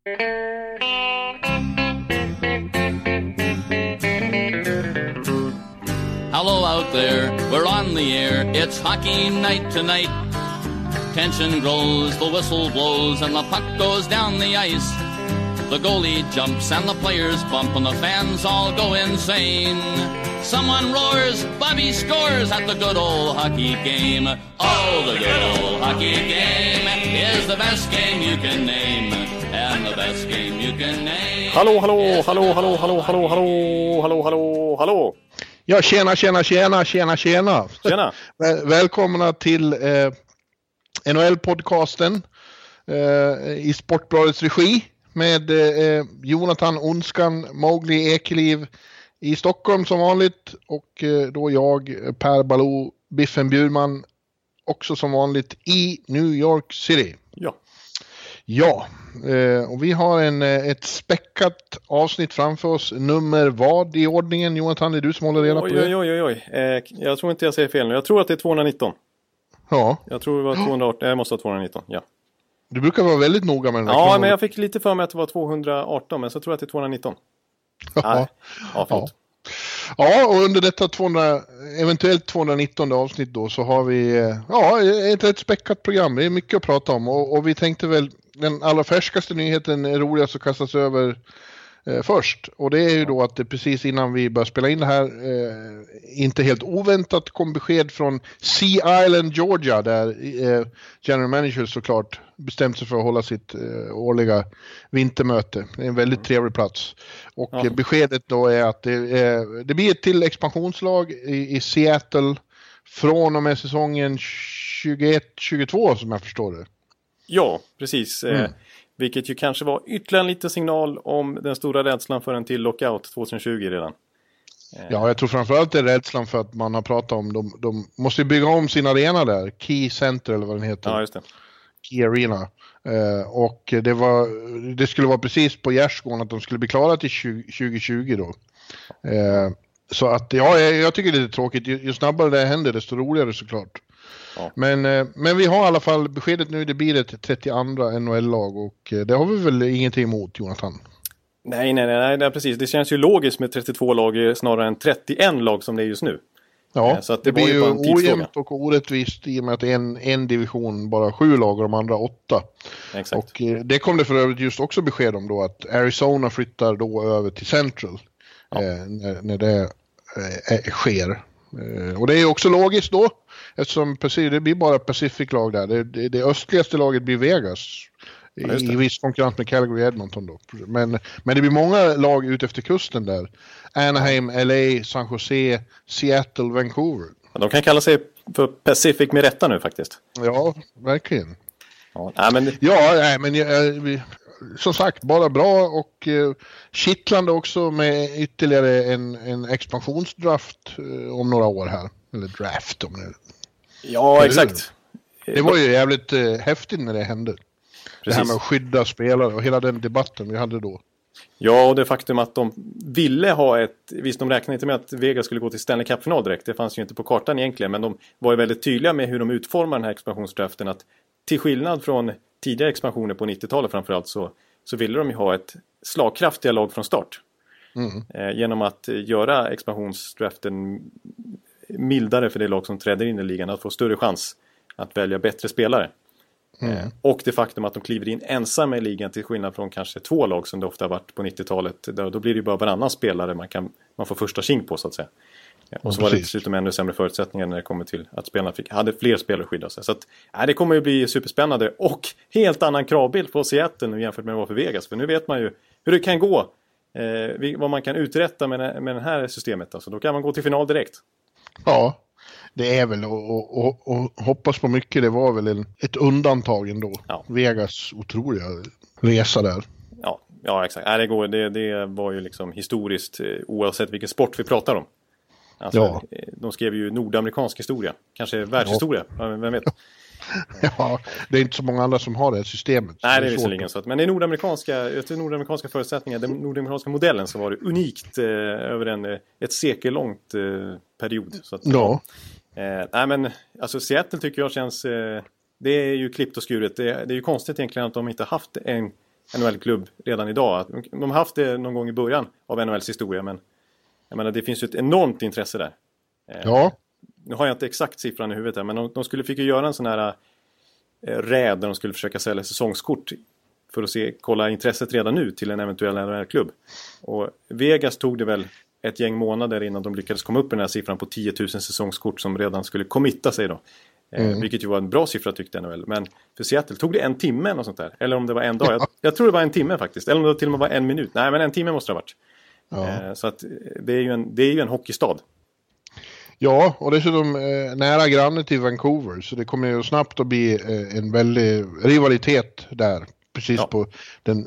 Hello out there, we're on the air, it's hockey night tonight. Tension grows, the whistle blows, and the puck goes down the ice. The goalie jumps and the players bump and the fans all go insane. Someone roars, Bobby scores at the good old hockey game. Oh, the good old hockey game is the best game you can name. And the best game you can name. Hallå, hallå, hallå, hallå, hallå, hallå, hallå, hallå, hallå, hallå. Ja, tjena. Tjena. Välkomna till NHL-podcasten i Sportbladets regi med Jonathan Onskan, Mowgli Ekeliv i Stockholm som vanligt och då jag, Per Baloo, Biffen Bjurman, också som vanligt i New York City. Ja, och vi har ett späckat avsnitt framför oss. Nummer vad i ordningen? Jonathan, det är du som håller reda på det? Oj. Jag tror inte jag säger fel nu. Jag tror att det är 219. Ja. Jag tror det var 218. Jag måste ha 219, ja. Du brukar vara väldigt noga med den här. Ja, men jag fick lite för mig att det var 218, men så tror jag att det är 219. Ja, förlåt. Ja, och under detta eventuellt 219 avsnitt då så har vi ett rätt späckat program. Det är mycket att prata om och vi tänkte väl den allra färskaste nyheten är roligast att kastas över först. Och det är ju då att det precis innan vi börjar spela in det här inte helt oväntat kom besked från Sea Island, Georgia där general manager såklart bestämt sig för att hålla sitt årliga vintermöte. Det är en väldigt trevlig plats. Och beskedet då är att det blir ett till expansionslag i Seattle från och med säsongen 21-22 som jag förstår det. Ja, precis. Vilket ju kanske var ytterligare en liten signal om den stora rädslan för en till lockout 2020 redan. Ja, jag tror framförallt det är rädslan för att man har pratat om de måste bygga om sin arena där, Key Center eller vad den heter. Ja, just det. Key Arena. Och det skulle vara precis på gärdsgården att de skulle bli klara till 2020 då. Så att jag tycker det är tråkigt. Ju snabbare det händer desto roligare såklart. Ja. Men vi har i alla fall beskedet nu, det blir ett 32 NHL-lag och det har vi väl ingenting emot, Jonathan? Nej, precis. Det känns ju logiskt med 32 lag snarare än 31 lag som det är just nu. Ja, så att det blir ju ojämnt och orättvist i och med att en division bara 7 lag och de andra 8. Exakt. Och det kom det för övrigt just också besked om då att Arizona flyttar då över till Central när det sker. Och det är också logiskt då eftersom det blir bara Pacific-lag där. Det östligaste laget blir Vegas i viss konkurrens med Calgary Edmonton då. Men det blir många lag ut efter kusten där. Anaheim, LA, San Jose, Seattle, Vancouver. Ja, de kan kalla sig för Pacific med rätta nu faktiskt. Ja, verkligen. Men som sagt, bara bra och kittlande också med ytterligare en expansionsdraft om några år här. Eller draft om det. Ja, exakt. Det var ju jävligt häftigt när det hände. Precis. Det här med att skydda spelare och hela den debatten vi hade då. Ja, och det faktum att de ville ha visst de räknade inte med att Vegas skulle gå till Stanley Cup-final direkt. Det fanns ju inte på kartan egentligen, men de var ju väldigt tydliga med hur de utformar den här expansionsdraften. Att till skillnad från tidigare expansioner på 90-talet framförallt så ville de ju ha ett slagkraftiga lag från start. Genom att göra expansionsdraften mildare för det lag som träder in i ligan, att få större chans att välja bättre spelare. Och det faktum att de kliver in ensamma i ligan till skillnad från kanske 2 lag som det ofta har varit på 90-talet. Då blir det ju bara varannan spelare man får första king på så att säga. Och så var det dessutom ännu sämre förutsättningar när det kommer till att spelarna hade fler spelare att skydda sig. Så att, det kommer ju bli superspännande och helt annan kravbild på Seattle nu jämfört med vad för Vegas. För nu vet man ju hur det kan gå, vad man kan uträtta med det här systemet. Alltså, då kan man gå till final direkt. Ja. Det är väl och hoppas på mycket. Det var väl ett undantag ändå. Ja. Vegas otroliga resa där. Ja, exakt. Det var ju liksom historiskt oavsett vilken sport vi pratar om. Alltså, de skrev ju nordamerikansk historia. Kanske världshistoria, vem vet. Ja, det är inte så många andra som har det här systemet. Nej, det är visserligen så. Men det är nordamerikanska förutsättningar, den nordamerikanska modellen så var det unikt över ett sekellångt period. Så att, nej, men alltså Seattle tycker jag känns... det är ju klippt och skuret. Det är ju konstigt egentligen att de inte haft NHL-klubb redan idag. De har haft det någon gång i början av NHLs historia, men jag menar, det finns ju ett enormt intresse där. Ja. Nu har jag inte exakt siffran i huvudet här, men de fick ju göra en sån här räd där de skulle försöka sälja säsongskort för att kolla intresset redan nu till en eventuell NHL-klubb. Och Vegas tog det väl ett gäng månader innan de lyckades komma upp i den här siffran på 10 000 säsongskort som redan skulle committa sig då. Vilket ju var en bra siffra tyckte NHL. Men för Seattle tog det en timme eller något sånt där. Eller om det var en dag. Jag tror det var en timme faktiskt. Eller om det till och med var en minut. Nej, men en timme måste det ha varit. Ja. Så att det är ju en hockeystad. Ja, och dessutom nära granne till Vancouver. Så det kommer ju snabbt att bli en väldig rivalitet där. Precis på den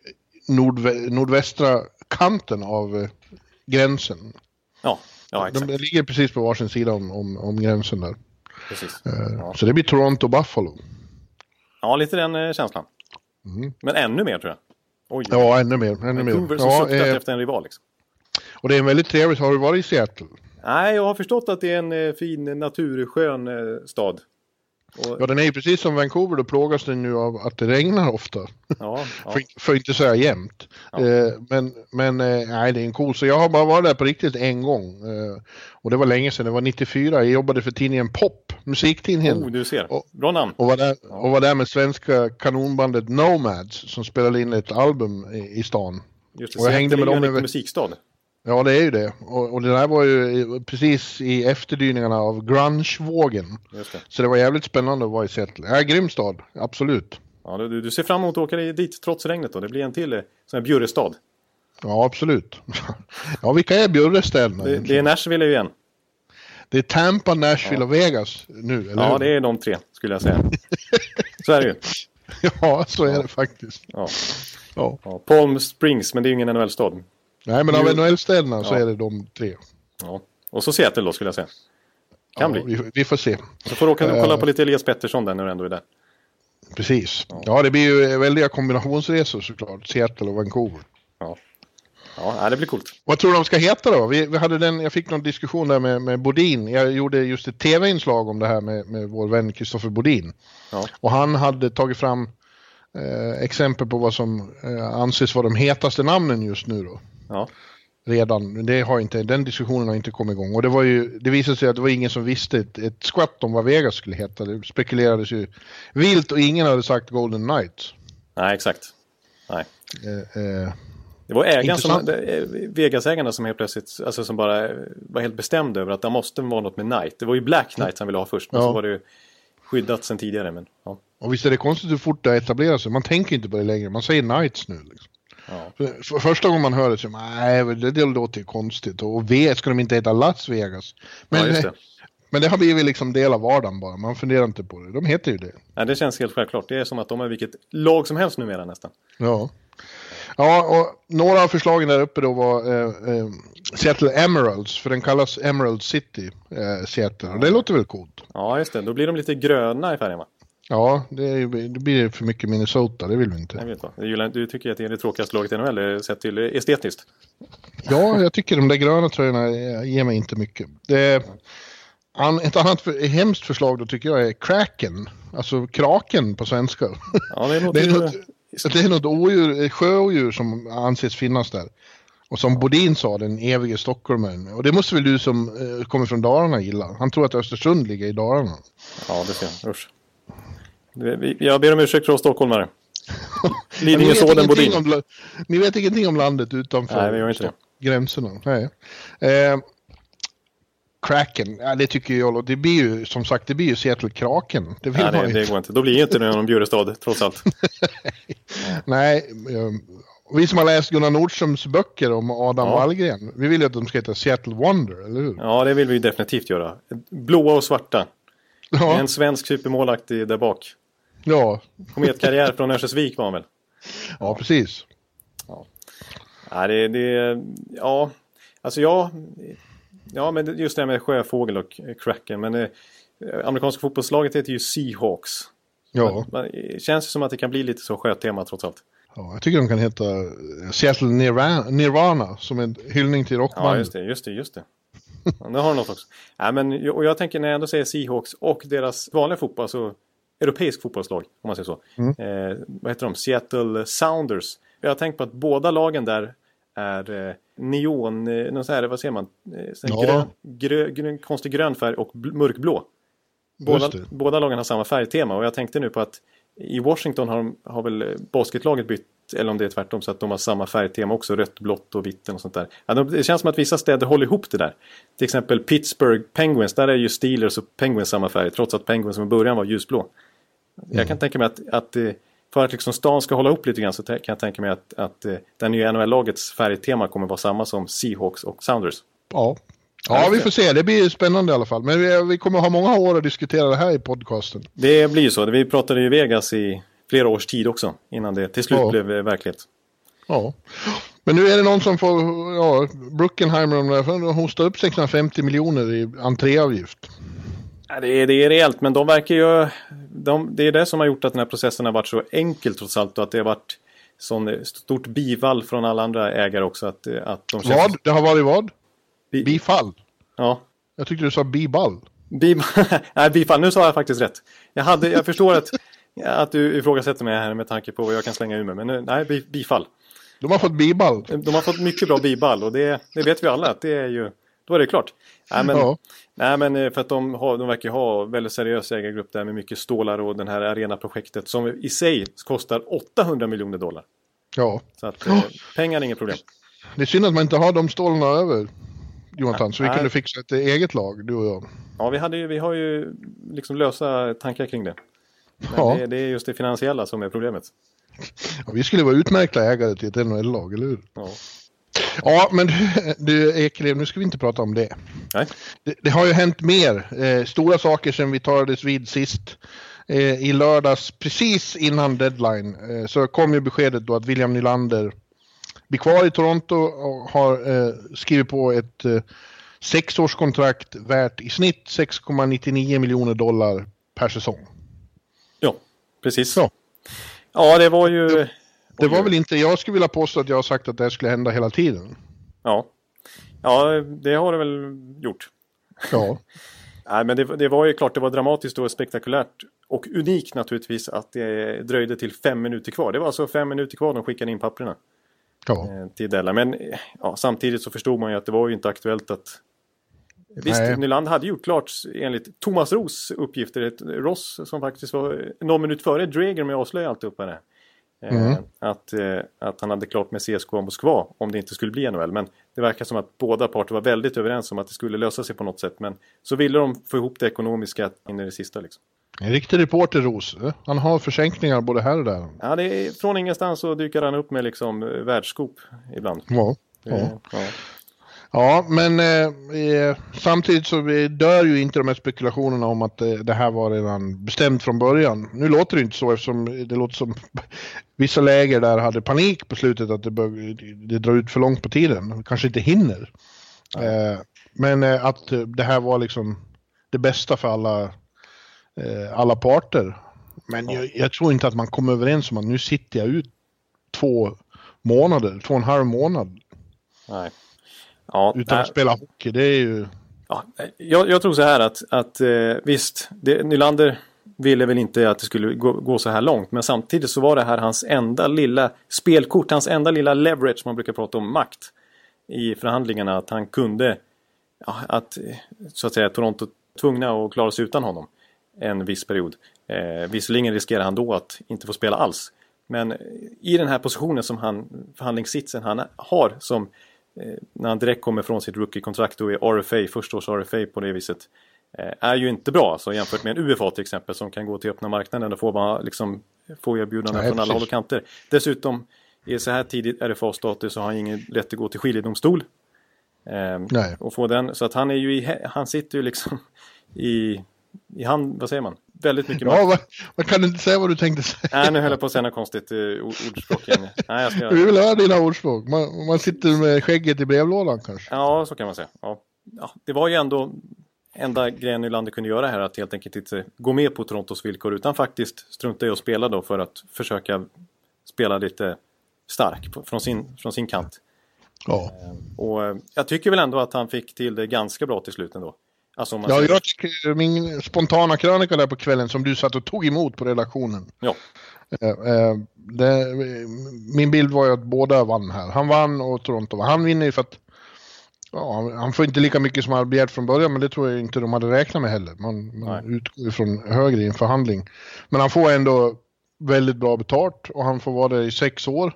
nordvästra kanten av gränsen. Ja, exakt. De ligger precis på varsin sida om gränsen där. Precis. Så det blir Toronto-Buffalo. Ja, lite den känslan. Men ännu mer tror jag. Oj. Ja, ännu mer. Vancouver som suktat efter en rival liksom. Och det är en väldigt trevligt. Har du varit i Seattle? Nej, jag har förstått att det är en fin naturskön stad. Ja, den är ju precis som Vancouver, då plågas den nu av att det regnar ofta. Ja. För inte säga jämt. Ja. Men nej, det är en cool. Så jag har bara varit där på riktigt en gång. Och det var länge sedan, det var 94. Jag jobbade för tidningen Pop, musiktidningen. Du ser. Bra namn. Och var där med svenska kanonbandet Nomads som spelade in ett album i stan. Just det, och jag hängde med dem över musikstad. Ja, det är ju det. Och det där var ju precis i efterdyningarna av grunge-vågen. Just det. Så det var jävligt spännande att vara i Seattle. Ja, grym stad, absolut. Ja, du ser fram emot att åka dit trots regnet då. Det blir en till sån här Bjurrestad. Ja, absolut. Ja, vilka är Bjurrestäderna? Det är Nashville igen. Det är Tampa, Nashville och Vegas nu, eller Ja, det är de tre, skulle jag säga. Så är det ju. Ja, så är det faktiskt. Ja. Palm Springs, men det är ju ingen NHL-stad. Nej, men av NHL-städerna så är det de tre. Ja. Och så Seattle då, skulle jag säga. Kan bli. Vi får se. Så får du kolla på lite Elias Pettersson där när du ändå är där. Precis. Ja, det blir ju väldiga kombinationsresor såklart. Seattle och Vancouver. Ja, det blir coolt. Vad tror du de ska heta då? Vi hade jag fick någon diskussion där med Bodin. Jag gjorde just ett tv-inslag om det här med vår vän Kristoffer Bodin. Ja. Och han hade tagit fram exempel på vad som anses vara de hetaste namnen just nu då. Ja. Redan, den diskussionen har inte kommit igång. Och det visade sig att det var ingen som visste ett skvatt om vad Vegas skulle heta. Det spekulerades ju vilt och ingen hade sagt Golden Knights. Nej, exakt. Nej. Det var Vegas-ägarna som helt plötsligt, alltså som bara var helt bestämd över att det måste vara något med Knight. Det var ju Black Knight som ville ha först, men så var det ju skyddat sedan tidigare. Men, Och visst är det konstigt hur fort det etablerar sig. Man tänker inte på det längre, man säger Knights nu liksom. För första gången man hör det så nej, det låter ju konstigt. Och ska de inte heta Las Vegas? Men det har blivit liksom del av vardagen bara. Man funderar inte på det. De heter ju det. Ja, det känns helt självklart. Det är som att de är vilket lag som helst numera nästan. Ja, och några av förslagen där uppe då var Seattle Emeralds. För den kallas Emerald City, Seattle. Och det låter väl coolt. Ja, just det. Då blir de lite gröna i färgen, va? Ja, det blir för mycket Minnesota, det vill vi inte. Jag vet vad. Du tycker att det är det tråkigaste laget i NHL, sett till estetiskt. Ja, jag tycker de där gröna tröjorna ger mig inte mycket. Ett annat hemskt förslag då tycker jag är Kraken. Alltså kraken på svenska. Ja, det är något sjöodjur som anses finnas där. Och som Bodin sa, den evige stockholmaren. Och det måste väl du som kommer från Dalarna gilla. Han tror att Östersund ligger i Dalarna. Ja, det ser jag. Usch. Jag ber om ursäkt för oss stockholmare. Lidingö såden Bodin. Ni vet ingenting om landet utanför gränserna. Nej. Kraken, det tycker jag. Det blir ju, som sagt, det blir ju Seattle Kraken. Det går inte. Då blir ju inte någon Bjurestad, trots allt. Nej, vi som har läst Gunnar Nordströms böcker om Adam Wallgren, vi vill ju att de ska heta Seattle Wonder, eller hur? Ja, det vill vi definitivt göra. Blåa och svarta. Ja. En svensk supermålaktig där bak. Ja. Kometkarriär från Örnsköldsvik var han väl? Ja, precis. Ja. Ja, men just det här med sjöfågel och Kraken. Men amerikanska fotbollslaget heter ju Seahawks. Ja. Det känns som att det kan bli lite så sjötema trots allt. Ja, jag tycker de kan heta Seattle Nirvana som en hyllning till rockbandet. Ja, just det. Ja, det har de något också. Ja, men, och jag tänker när jag ändå säger Seahawks och deras vanliga fotboll, så europeisk fotbollslag, om man säger så. Vad heter de? Seattle Sounders. Jag har tänkt på att båda lagen där är neon, någon så här, vad ser man? Konstig grön färg och mörkblå. Båda lagen har samma färgtema, och jag tänkte nu på att i Washington har väl basketlaget bytt, eller om det är tvärtom, så att de har samma färgtema också, rött, blått och vitt och sånt där. Ja, det känns som att vissa städer håller ihop det där. Till exempel Pittsburgh Penguins, där är ju Steelers och Penguins samma färg, trots att Penguins från början var ljusblå. Jag kan tänka mig att för att liksom stan ska hålla ihop lite grann, så kan jag tänka mig att den nya NHL-lagets färgtema kommer vara samma som Seahawks och Sounders. Ja, vi får se. Det blir spännande i alla fall. Men vi kommer ha många år att diskutera det här i podcasten. Det blir ju så. Vi pratade i Vegas i flera års tid också, innan det till slut blev verklighet. Ja, men nu är det någon som får, Bruckenheimer hostar upp 650 miljoner i entréavgift. Ja, det är rejält, men de verkar ju... det är det som har gjort att den här processen har varit så enkel trots allt, och att det har varit sån stort bifall från alla andra ägare också. Att de vad? Det har varit vad? Bifall? Ja. Jag tyckte du sa biball. Nej, bifall. Nu sa jag faktiskt rätt. Jag förstår att du ifrågasätter mig här med tanke på vad jag kan slänga ur mig. Men nu, nej, bifall. De har fått biball. De har fått mycket bra biball, och det vet vi alla att det är ju... Då är det klart. Nej, men för att de verkar ha väldigt seriös ägargrupp där med mycket stålar, och den här arenaprojektet som i sig kostar $800 miljoner. Ja. Så att pengar är inget problem. Det är synd att man inte har de stålarna över, Jonathan, så vi kunde fixa ett eget lag, du och jag. Ja, vi har ju liksom lösa tankar kring det. Men det är just det finansiella som är problemet. Ja, vi skulle vara utmärkta ägare till ett NHL-lag, eller hur? Ja. Ja, men du Ekelev, nu ska vi inte prata om det. Nej. Det har ju hänt mer. Stora saker som vi talades vid sist. I lördags, precis innan deadline, så kom ju beskedet då att William Nylander blir kvar i Toronto och har skrivit på ett 6-årskontrakt värt i snitt $6,99 miljoner per säsong. Ja, precis. Ja, det var ju... Det var väl inte, jag skulle vilja påstå att jag har sagt att det skulle hända hela tiden. Ja, det har det väl gjort. Ja. Nej, men det var ju klart, det var dramatiskt och spektakulärt och unikt naturligtvis att det dröjde till 5 minuter kvar. Det var alltså 5 minuter kvar de skickade in papperna till Della. Men samtidigt så förstod man ju att det var ju inte aktuellt att... Visst, Nyland hade gjort klart enligt Thomas Ros uppgifter, Ross som faktiskt var någon minut före Drager med att avslöja allt upp här. Att han hade klart med CSKA Moskva om det inte skulle bli NHL. Men det verkar som att båda parter var väldigt överens om att det skulle lösa sig på något sätt. Men så ville de få ihop det ekonomiska in i det sista liksom. En riktig reporter, Ros. Han har försänkningar både här och där. Ja, det är, från ingenstans så dyker han upp med liksom världsskop ibland. Ja, men samtidigt så dör ju inte de här spekulationerna om att det här var redan bestämt från början. Nu låter det inte så, eftersom det låter som vissa läger där hade panik på slutet att det drar ut för långt på tiden. Kanske inte hinner. Men att det här var liksom det bästa för alla parter. Men jag tror inte att man kom överens om att nu sitter jag ut 2,5 månader. Nej. Utan att spela hockey, det är ju... Ja, jag tror så här att visst, Nylander ville väl inte att det skulle gå så här långt, men samtidigt så var det här hans enda lilla spelkort, hans enda lilla leverage, man brukar prata om makt i förhandlingarna, att han kunde att så att säga Toronto tvungna att klara sig utan honom en viss period. Visserligen riskerar han då att inte få spela alls, men i den här positionen som förhandlingssitsen han har som när han direkt kommer från sitt rookie-kontrakt och är RFA, första års RFA på det viset, är ju inte bra så jämfört med en UFA till exempel som kan gå till öppna marknaden och få erbjudanden från alla håll och kanter. Dessutom i så här tidigt RFA-status så har han ingen rätt att gå till skiljedomstol och få den, så att han är ju han sitter ju liksom i vad säger man? Väldigt mycket makt. Man kan inte säga vad du tänkte säga. Nej, nu höll jag på att säga något konstigt ordspråk igen. Nej, Vi vill höra dina ordspråk. Man sitter med skägget i brevlådan kanske. Ja, så kan man säga. Ja, det var ju ändå enda grejen Nylander kunde göra här, att helt enkelt inte gå med på Torontos villkor utan faktiskt strunta i att spela då för att försöka spela lite stark från sin kant. Ja. Och jag tycker väl ändå att han fick till det ganska bra till slut ändå. Alltså, jag tycker min spontana krönika där på kvällen som du satt och tog emot på redaktionen. Ja. Min bild var ju att båda vann här. Han vann och Toronto vann. Han vinner ju för att han får inte lika mycket som han hade begärt från början, men det tror jag inte de hade räknat med heller. Man utgår ifrån högre i en förhandling. Men han får ändå väldigt bra betalt och han får vara där i 6 år.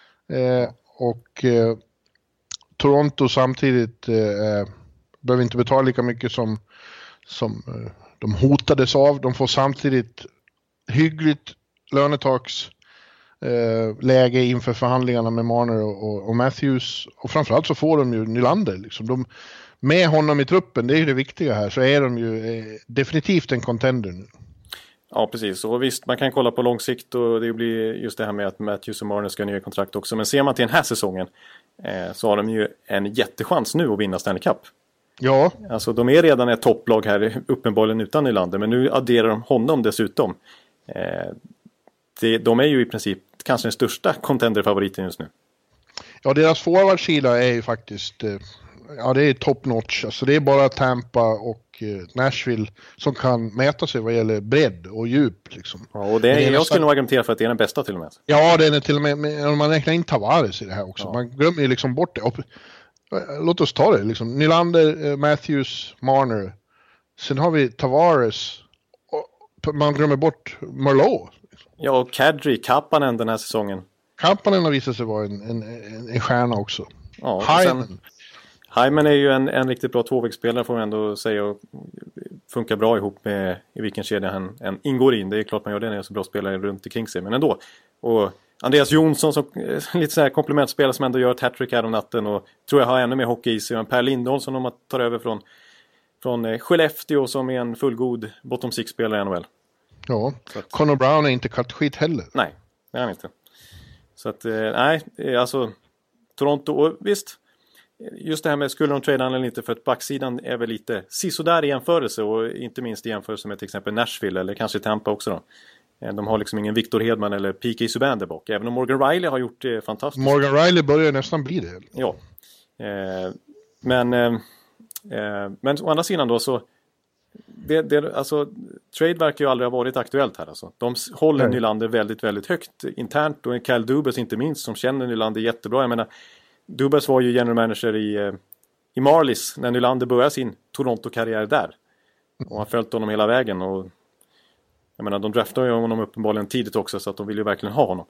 Toronto samtidigt behöver inte betala lika mycket som de hotades av. De får samtidigt hyggligt lönetaksläge inför förhandlingarna med Marner och Matthews. Och framförallt så får de ju Nylander. Liksom. Med honom i truppen, det är ju det viktiga här, så är de ju definitivt en contender nu. Ja, precis. Och visst, man kan kolla på lång sikt och det blir just det här med att Matthews och Marner ska ha nya kontrakt också. Men ser man till den här säsongen så har de ju en jättechans nu att vinna Stanley Cup. Ja. Alltså de är redan ett topplag här, uppenbarligen utan Nylander, men nu adderar de honom dessutom. De är ju i princip kanske den största contender-favoriten just nu. Ja, deras forwardsida är ju faktiskt det är top notch. Alltså det är bara Tampa och Nashville som kan mäta sig vad gäller bredd och djup liksom. Ja, och jag skulle nog argumentera för att det är den bästa till och med. Ja, det är till och med om man räknar in Tavares i det här också. Ja. Man glömmer ju liksom bort det. Låt oss ta det liksom. Nylander, Matthews, Marner. Sen har vi Tavares. Och man glömmer bort Marleau. Ja, och Kadri, Kapanen den här säsongen. Kapanen har visat sig vara en stjärna också. Ja, Hyman är ju en riktigt bra tvåvägsspelare får man ändå säga och funkar bra ihop med i vilken kedja han ingår in. Det är klart man gör det när det är så bra spelare runt omkring sig, men ändå. Och Andreas Jonsson som lite så här komplementspelare som ändå gör ett hattrick här om natten och tror jag har ännu mer hockey i sig. Och Per Lindholm som de tar över från Skellefteå som är en fullgod bottom six-spelare i NHL. Ja, Connor Brown är inte cut skit heller. Nej, det är han inte. Så att, alltså Toronto, och visst, just det här med skulle de trada eller inte, för att backsidan är väl lite sisådär i jämförelse och inte minst i jämförelse med till exempel Nashville eller kanske Tampa också då. De har liksom ingen Victor Hedman eller P.K. Subban där bak, även om Morgan Riley har gjort det fantastiskt. Morgan Riley börjar nästan bli det. Ja, men å andra sidan då så alltså, trade verkar ju aldrig ha varit aktuellt här alltså. De håller Nylander väldigt, väldigt högt internt och Kyle Dubas inte minst som känner Nylander jättebra. Jag menar, Dubas var ju general manager i Marlies när Nylander började sin Toronto-karriär där. Och har följt honom hela vägen och jag menar, de draftade ju honom uppenbarligen tidigt också så att de vill ju verkligen ha honom.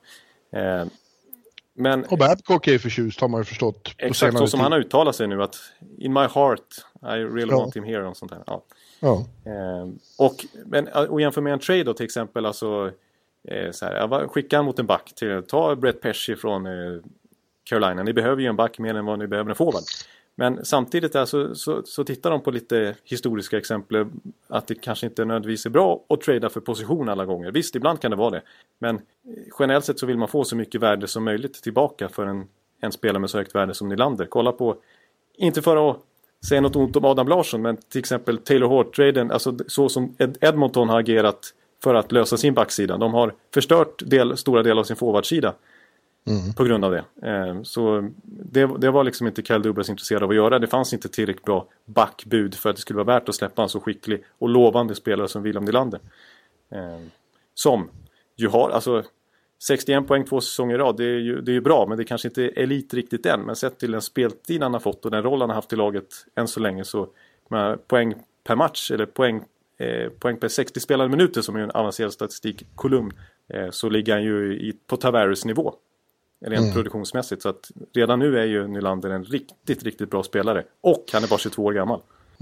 Och Babcock är förtjust har man ju förstått. Exakt, så som han har uttalat sig nu att in my heart I really want him here och sånt här. Ja. Och jämför med en trade då till exempel alltså, så här, skicka han mot en back ta Brett Pesci från Carolina. Ni behöver ju en back mer än vad ni behöver en forward. Men samtidigt där så tittar de på lite historiska exempel att det kanske inte nödvändigtvis är bra att trada för position alla gånger. Visst, ibland kan det vara det. Men generellt sett så vill man få så mycket värde som möjligt tillbaka för en spelare med så högt värde som Nylander. Kolla på, inte för att säga något ont om Adam Larsson, men till exempel Taylor Hart-traden, alltså så som Edmonton har agerat för att lösa sin backsida. De har förstört stora delar av sin forwardsida. På grund av det. Så det var liksom inte Kyle Dubas intresserad av att göra. Det fanns inte tillräckligt bra backbud för att det skulle vara värt att släppa en så skicklig och lovande spelare som William Nylander. Som ju har, alltså 61 poäng 2 säsonger i rad, det är ju bra, men det kanske inte är elit riktigt än. Men sett till den speltid han har fått och den roll han har haft i laget än så länge så med poäng per match eller poäng per 60 spelade minuter som är en avancerad statistikkolumn så ligger han ju på Tavares nivå. Rent produktionsmässigt. Så att redan nu är ju Nylander en riktigt, riktigt bra spelare. Och han är bara 22 år gammal.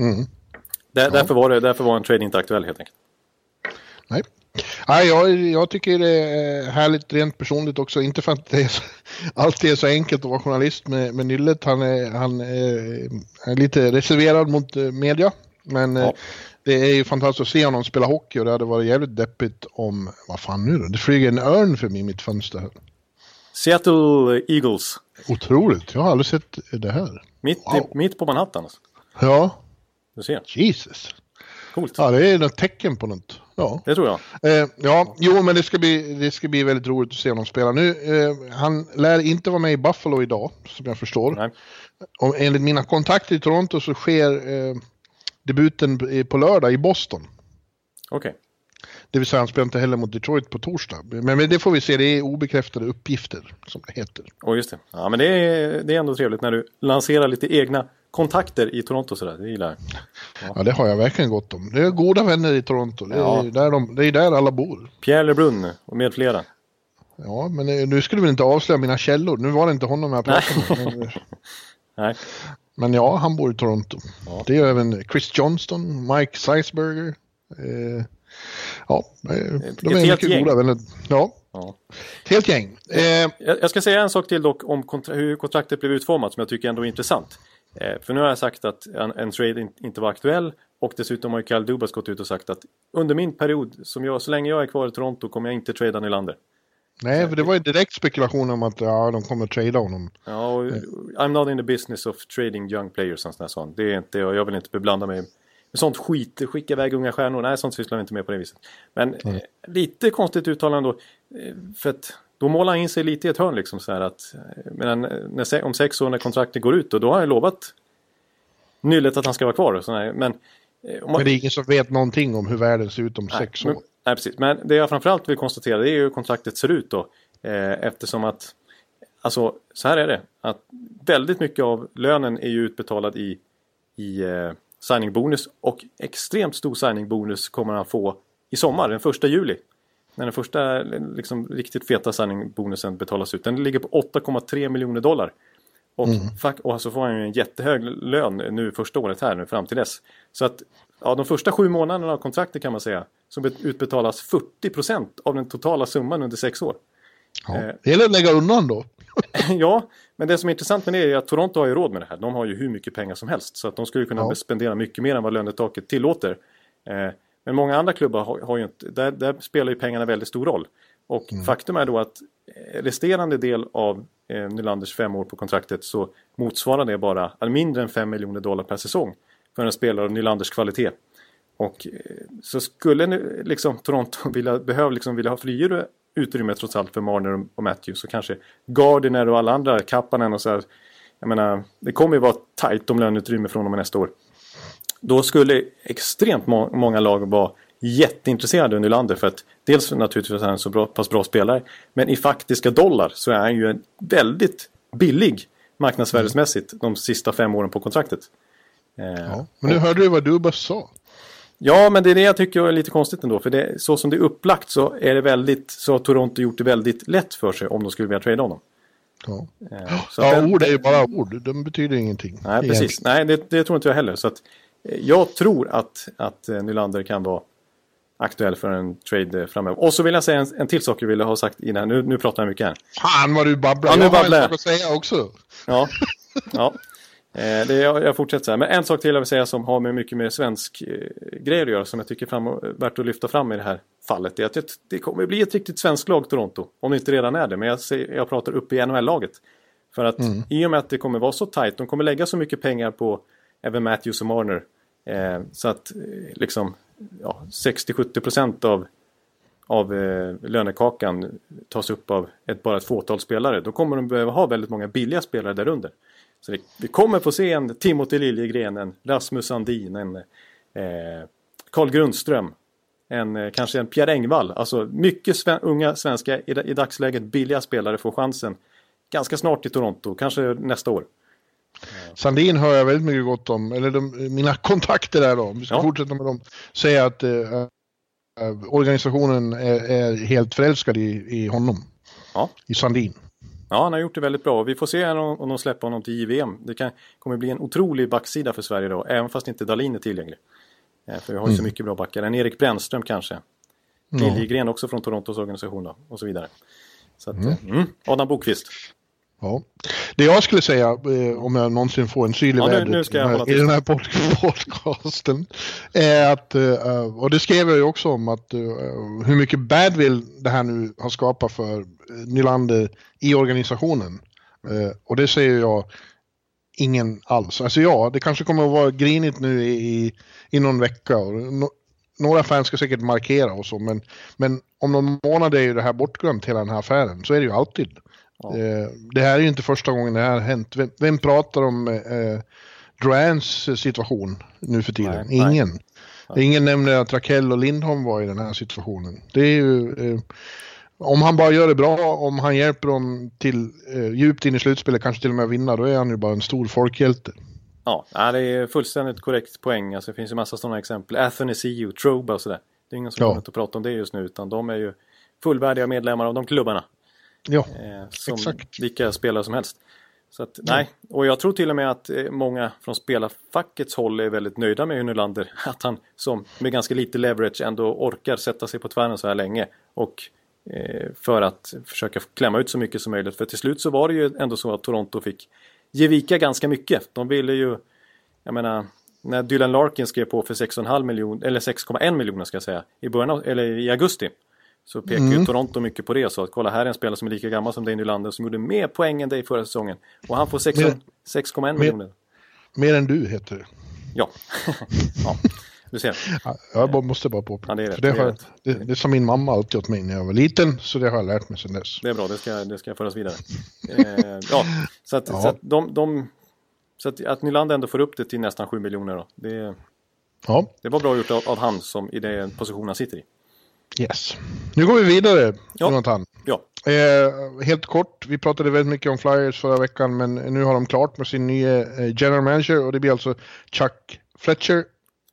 Därför var en trade inte aktuell helt enkelt. Nej, jag tycker det är härligt rent personligt också. Inte för att det alltid är så enkelt att vara journalist med Nyllet. Han är lite reserverad mot media. Men det är ju fantastiskt att se honom spela hockey. Och det hade varit jävligt deppigt om, vad fan nu då? Det flyger en örn förbi mitt fönster här. Seattle Eagles. Otroligt, jag har aldrig sett det här. Mitt på Manhattan alltså. Ja. Du ser. Jesus. Coolt. Ja, det är något tecken på något. Ja. Det tror jag. Men det ska bli väldigt roligt att se honom spela. Nu, han lär inte vara med i Buffalo idag, som jag förstår. Nej. Och enligt mina kontakter i Toronto så sker debuten på lördag i Boston. Okej. Det vill säga han spelar inte heller mot Detroit på torsdag. Men det får vi se, det är obekräftade uppgifter som det heter. Just det. Ja, men det är ändå trevligt när du lanserar lite egna kontakter i Toronto sådär. Det gillar jag. Ja, det har jag verkligen gott om. Det är goda vänner i Toronto. Det är där alla bor. Pierre LeBrun och med flera. Ja, men nu skulle vi inte avslöja mina källor. Nu var det inte honom jag pratade med. Nej. Men ja, han bor i Toronto. Ja. Det är även Chris Johnston, Mike Seisberger. De är mycket gäng. Goda vänner. Ja. Helt gäng. Jag ska säga en sak till dock om hur kontraktet blev utformat som jag tycker ändå är intressant. För nu har jag sagt att en trade inte var aktuell och dessutom har ju Kyle Dubas gått ut och sagt att under min period, så länge jag är kvar i Toronto kommer jag inte trada Nylander. Nej, för det var ju direkt spekulation om att de kommer att trada honom. Ja, och I'm not in the business of trading young players och sånt. Det är inte, jag vill inte beblanda mig med sånt skit, skicka iväg unga stjärnor. Nej, sånt sysslar vi inte med på det viset. Men lite konstigt uttalande då, för att då målar han in sig lite i ett hörn liksom så här att om 6 år när kontraktet går ut och då har jag lovat nyligt att han ska vara kvar och sådär. Men det är ingen som vet någonting om hur världen ser ut om 6 år. Nej, precis. Men det jag framförallt vill konstatera det är ju hur kontraktet ser ut då. Eftersom att, alltså så här är det, att väldigt mycket av lönen är ju utbetalad i signingbonus och extremt stor signingbonus kommer han få i sommar, den 1 juli. När den första liksom, riktigt feta signingbonusen betalas ut. Den ligger på $8,3 miljoner. Och så får han ju en jättehög lön nu första året här nu fram till dess. Så att de första 7 månaderna av kontraktet kan man säga så utbetalas 40% av den totala summan under 6 år. Ja, det gäller att lägga undan då. Ja, men det som är intressant med det är att Toronto har ju råd med det här. De har ju hur mycket pengar som helst. Så att de skulle kunna spendera mycket mer än vad lönetaket tillåter. Men många andra klubbar har ju inte... Där spelar ju pengarna väldigt stor roll. Och faktum är då att resterande del av Nylanders 5 år på kontraktet så motsvarar det bara mindre än $5 miljoner per säsong för en spelare av Nylanders kvalitet. Och så skulle nu liksom Toronto vilja ha friare utrymme trots allt för Marner och Matthews så kanske Gardiner och alla andra Kapanen och så här. Jag menar, det kommer ju vara tajt om löneutrymme från och med nästa år. Då skulle extremt många lag vara jätteintresserade av Nylander för att dels naturligtvis är han så pass bra spelare men i faktiska dollar så är han ju en väldigt billig marknadsvärdesmässigt de sista 5 åren på kontraktet. Men nu hörde du vad Dubas sa. Ja, men det är det jag tycker är lite konstigt ändå. För det, så som det är upplagt så har Toronto gjort det väldigt lätt för sig om de skulle vilja trada honom. Ord är ju bara ord. De betyder ingenting. Nej, precis. Nej, det tror inte jag heller. Så att, jag tror att Nylander kan vara aktuell för en trade framöver. Och så vill jag säga en till sak jag ville ha sagt innan. Nu pratar jag mycket här. Fan vad du babblar. Ja, jag har en sak att säga också. Ja. Jag fortsätter så här. Men en sak till jag vill säga som har med mycket med svensk grejer att göra som jag tycker värt att lyfta fram i det här fallet är att det kommer bli ett riktigt svenskt lag Toronto. Om det inte redan är det. Men jag pratar upp i NHL-laget. För att i och med att det kommer vara så tajt, de kommer lägga så mycket pengar på även Matthews och Marner. Så att liksom 60-70% av lönekakan tas upp av bara ett fåtal spelare. Då kommer de behöva ha väldigt många billiga spelare där under. Så vi kommer få se en Timothy Liljegren, en Rasmus Sandin, en Carl Grundström, kanske en Pierre Engvall. Alltså mycket unga svenska i dagsläget billiga spelare får chansen ganska snart i Toronto, kanske nästa år. Sandin hör jag väldigt mycket gott om, eller mina kontakter där då, om vi ska fortsätta med dem, säga att organisationen är helt förälskad i honom, i Sandin. Ja, han har gjort det väldigt bra. Vi får se om de släpper honom till JVM. Det kommer bli en otrolig backsida för Sverige då, även fast inte Dahlin är tillgänglig. För vi har ju så mycket bra backar. En Erik Brännström kanske. Liljegren också från Torontos organisation då, och så vidare. Så att, Adam Bokvist. Ja. Det jag skulle säga, om jag någonsin får en syl i vädret i den här podcasten, är att, och det skrev jag ju också om, att hur mycket badwill det här nu har skapat för Nylander i organisationen. Och det säger jag ingen alls. Alltså det kanske kommer att vara grinigt nu i någon vecka. Och några fans ska säkert markera och så, men om någon månad är ju det här bortglömt, hela den här affären. Så är det ju alltid. Ja. Det här är ju inte första gången det här har hänt. Vem pratar om Drouins situation nu för tiden. Nej, Ingen. Nej. Ingen nämner att Rakell och Lindholm var i den här situationen. Det är ju... om han bara gör det bra, om han hjälper dem till djupt in i slutspelet, kanske till och med vinna, då är han ju bara en stor folkhjälte. Ja, det är fullständigt korrekt poäng. Alltså, det finns ju massa sådana exempel. Athanasiou, Trouba och sådär. Det är ingen som kommer att prata om det just nu, utan de är ju fullvärdiga medlemmar av de klubbarna. Ja, som exakt. Vilka spelare som helst. Så att, nej, och jag tror till och med att många från spelarfackets håll är väldigt nöjda med Nylander. Att han som med ganska lite leverage ändå orkar sätta sig på tvären så här länge. Och för att försöka klämma ut så mycket som möjligt. För till slut så var det ju ändå så att Toronto fick ge vika ganska mycket. De ville ju, jag menar, när Dylan Larkin skrev på för 6,5 miljoner, eller 6,1 miljoner ska jag säga, i augusti. Så pekar ju Toronto mycket på det. Så att kolla, här är en spelare som är lika gammal som Dane Nylander som gjorde mer poäng än dig förra säsongen. Och han får 6,1 miljoner. Mer än du heter det. Ja. Ja, du ser. Jag måste bara påpeka. Ja, det är rätt. Det som min mamma alltid åt mig när jag var liten. Så det har jag lärt mig sedan dess. Det är bra, det ska föras vidare. Ja, så att Nylander ändå får upp det till nästan 7 miljoner då. Det var bra gjort av han som i den position han sitter i. Yes. Nu går vi vidare, Jonathan. Ja. Helt kort, vi pratade väldigt mycket om Flyers förra veckan, men nu har de klart med sin nya general manager och det blir alltså Chuck Fletcher.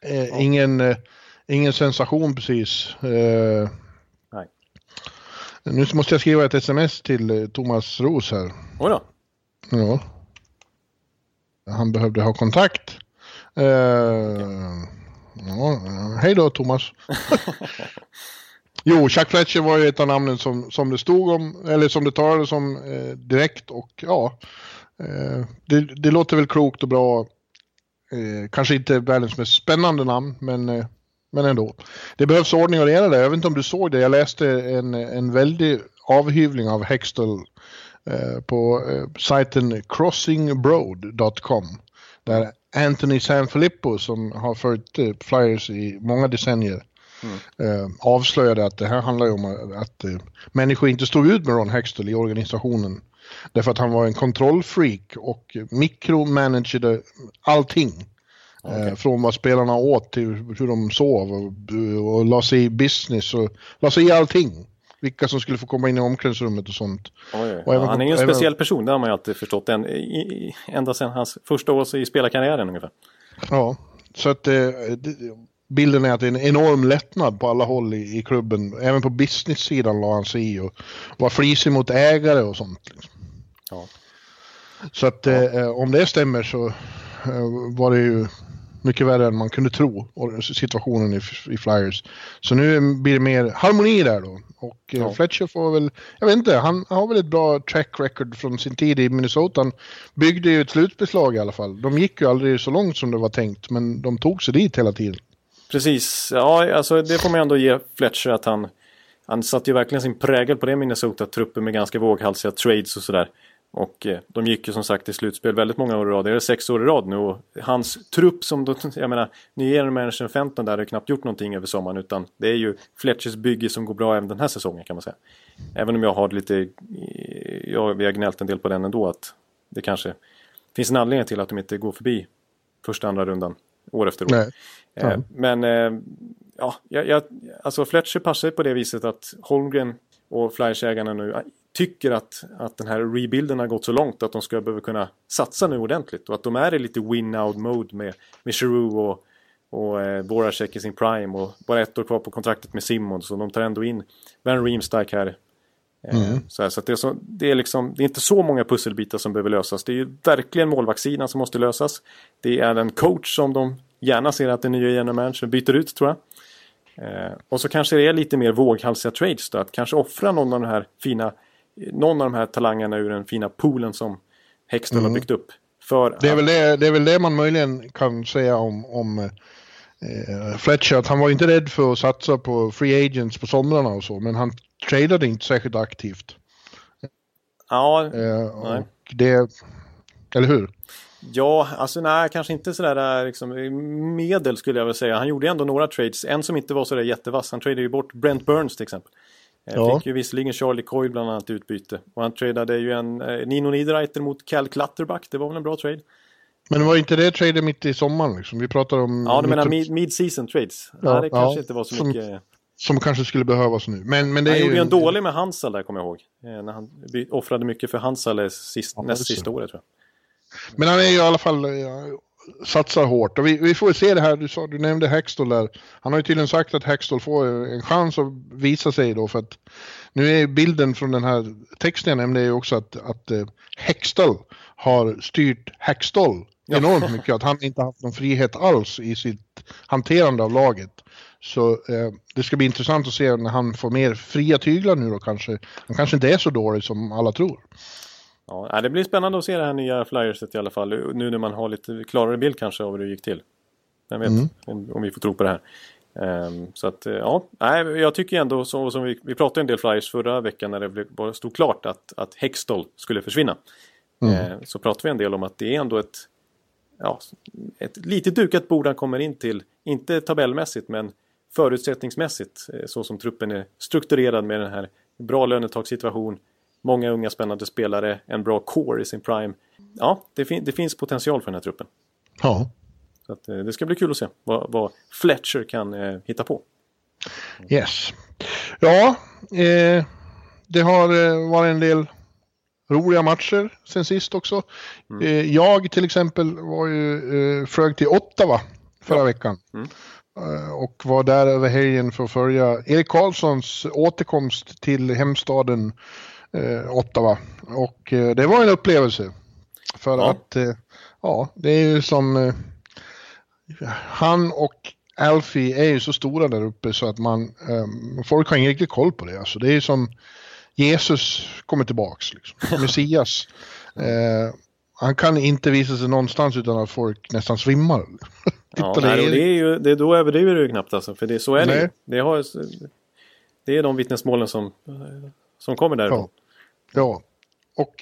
Ingen sensation precis. Nej. Nu måste jag skriva ett sms till Thomas Ros här. Oj då. Ja. Han behövde ha kontakt. Hej då, Thomas. Jo, Chuck Fletcher var ju ett av namnen som det stod om, eller som det talades om direkt, och ja, det låter väl klokt och bra. Kanske inte världens mest spännande namn, men ändå. Det behövs ordning och reda där. Jag vet inte om du såg det. Jag läste en väldig avhyvling av Hextall på sajten crossingbroad.com, där Anthony Sanfilippo, som har följt Flyers i många decennier, avslöjade att det här handlar ju om att människor inte stod ut med Ron Hextall i organisationen. Därför att han var en kontrollfreak och mikromanagade allting. Okay. Från vad spelarna åt till hur de sov och la sig i business och la sig i allting. Vilka som skulle få komma in i omklädningsrummet och sånt. Han är ju en speciell person, det har man ju alltid förstått. Ända sedan hans första år i spelarkarriären ungefär. Ja, så att bilden är att det är en enorm lättnad på alla håll i klubben. Även på business-sidan la han sig i och var frisig mot ägare och sånt. Liksom. Ja. Så att om det stämmer så var det ju mycket värre än man kunde tro, situationen i Flyers. Så nu blir det mer harmoni där då. Och Fletcher får väl, jag vet inte, han har väl ett bra track record från sin tid i Minnesota. Han byggde ju ett slutbeslag i alla fall. De gick ju aldrig så långt som det var tänkt, men de tog sig dit hela tiden. Precis, ja, alltså det får man ändå ge Fletcher, att han satte ju verkligen sin prägel på det Minnesota-truppen med ganska våghalsiga trades och sådär. Och de gick ju som sagt i slutspel väldigt många år i rad. Det är 6 år i rad nu. Och hans trupp som då, jag menar, nya managern 15 där har knappt gjort någonting över sommaren. Utan det är ju Fletchers bygge som går bra även den här säsongen, kan man säga. Även om jag har lite, vi har gnällt en del på den ändå, att det kanske finns en anledning till att de inte går förbi första andra rundan år efter år. Men alltså Fletcher passar på det viset att Holmgren och Flyers-ägarna nu tycker att den här rebuilden har gått så långt att de ska behöva kunna satsa nu ordentligt. Och att de är i lite win-out-mode med Giroux och Voracek i sin prime. Och bara 1 år kvar på kontraktet med Simmons. Så de tar ändå in Van Riemsdyk här. Så att det är inte så många pusselbitar som behöver lösas. Det är ju verkligen målvaktssidan som måste lösas. Det är en coach som de gärna ser att den nya general manager byter ut, tror jag. Och så kanske det är lite mer våghalsiga trades då, att kanske offra någon av de här talangerna ur den fina poolen som Hextall har byggt upp. Det är väl det man möjligen kan säga om Fletcher, att han var inte rädd för att satsa på free agents på somrarna och så, men han tradade inte särskilt aktivt. Ja, och det, eller hur? Ja, alltså nej, kanske inte sådär liksom, medel skulle jag väl säga. Han gjorde ändå några trades, en som inte var sådär jättevass. Han tradade ju bort Brent Burns till exempel. Fick ju visserligen Charlie Coyle bland annat utbyte. Och han tradade ju en Nino Niederreiter mot Cal Clutterbuck. Det var väl en bra trade. Men var inte det trader mitt i sommaren liksom? Vi pratar om... Ja, du menar mid-season trades. Ja, det kanske inte var så mycket... Som kanske skulle behövas nu. Men det han är gjorde ju en dålig med Hansal där, kommer jag ihåg. När han offrade mycket för Hansal näst sista året, tror jag. Men han är ju i alla fall... satsar hårt. Och vi får se det här, du nämnde Hextall där. Han har ju tydligen sagt att Hextall får en chans att visa sig då, för att nu är bilden från den här texten jag nämnde ju också att Hextall har styrt Hextall enormt mycket, att han inte haft någon frihet alls i sitt hanterande av laget. Så det ska bli intressant att se när han får mer fria tyglar nu då kanske. Han kanske inte är så dålig som alla tror. Ja, det blir spännande att se det här nya Flyerset i alla fall. Nu när man har lite klarare bild kanske av hur det gick till. Jag vet om vi får tro på det här. Så att, ja. Jag tycker ändå, som vi pratade en del Flyers förra veckan när det stod klart att Hextall skulle försvinna. Så pratade vi en del om att det är ändå ett lite dukat bord han kommer in till. Inte tabellmässigt, men förutsättningsmässigt. Så som truppen är strukturerad med den här bra lönetagssituation. Många unga spännande spelare, en bra core i sin prime. Ja, det finns potential för den här truppen. Ja. Så att, det ska bli kul att se vad Fletcher kan hitta på. Yes. Ja, det har varit en del roliga matcher sen sist också. Jag till exempel var ju flög till Ottawa förra veckan. Och var där över helgen för att följa Erik Karlssons återkomst till hemstaden Ottawa. Och det var en upplevelse. För att det är ju som han och Alfie är ju så stora där uppe så att folk har ingen riktig koll på det. Alltså, det är ju som Jesus kommer tillbaks liksom. Messias. Han kan inte visa sig någonstans utan att folk nästan svimmar. Det är då överdriver du knappt alltså, för så är det. Det är de vittnesmålen som kommer därifrån. Ja. Och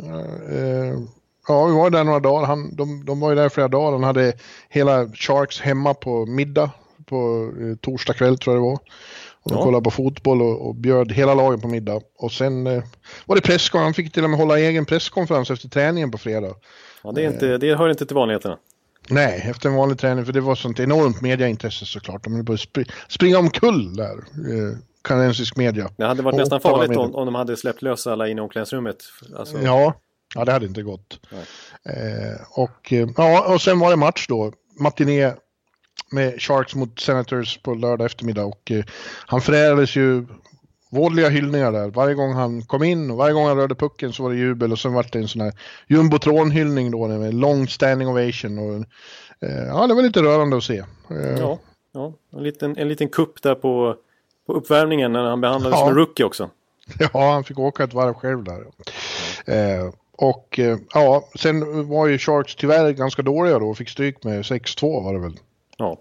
vi var där några dagar. De var ju där flera dagar. Han hade hela Sharks hemma på middag på torsdag kväll tror jag det var. Och de kollade på fotboll och bjöd hela lagen på middag. Och sen var det presskonferens. Han fick till och med hålla egen presskonferens efter träningen på fredag. Ja, det hör inte till vanligheterna. Nej, efter en vanlig träning, för det var sånt enormt mediaintresse såklart. De började springa omkull där, kanadensisk media. Det hade varit nästan farligt om de hade släppt lös alla in i omklädningsrummet. Alltså. Ja, det hade inte gått. Och sen var det match då. Matiné med Sharks mot Senators på lördag eftermiddag. Och han förärades ju vådliga hyllningar där. Varje gång han kom in och varje gång han rörde pucken så var det jubel. Och sen var det en sån här jumbotron-hyllning då med long standing ovation. Och, det var lite rörande att se. Ja, en liten kupp där på uppvärmningen när han behandlades som en rookie också. Ja, han fick åka ett varv själv där. Sen var ju Sharks tyvärr ganska dåliga då och fick stryk med 6-2 var det väl. Ja.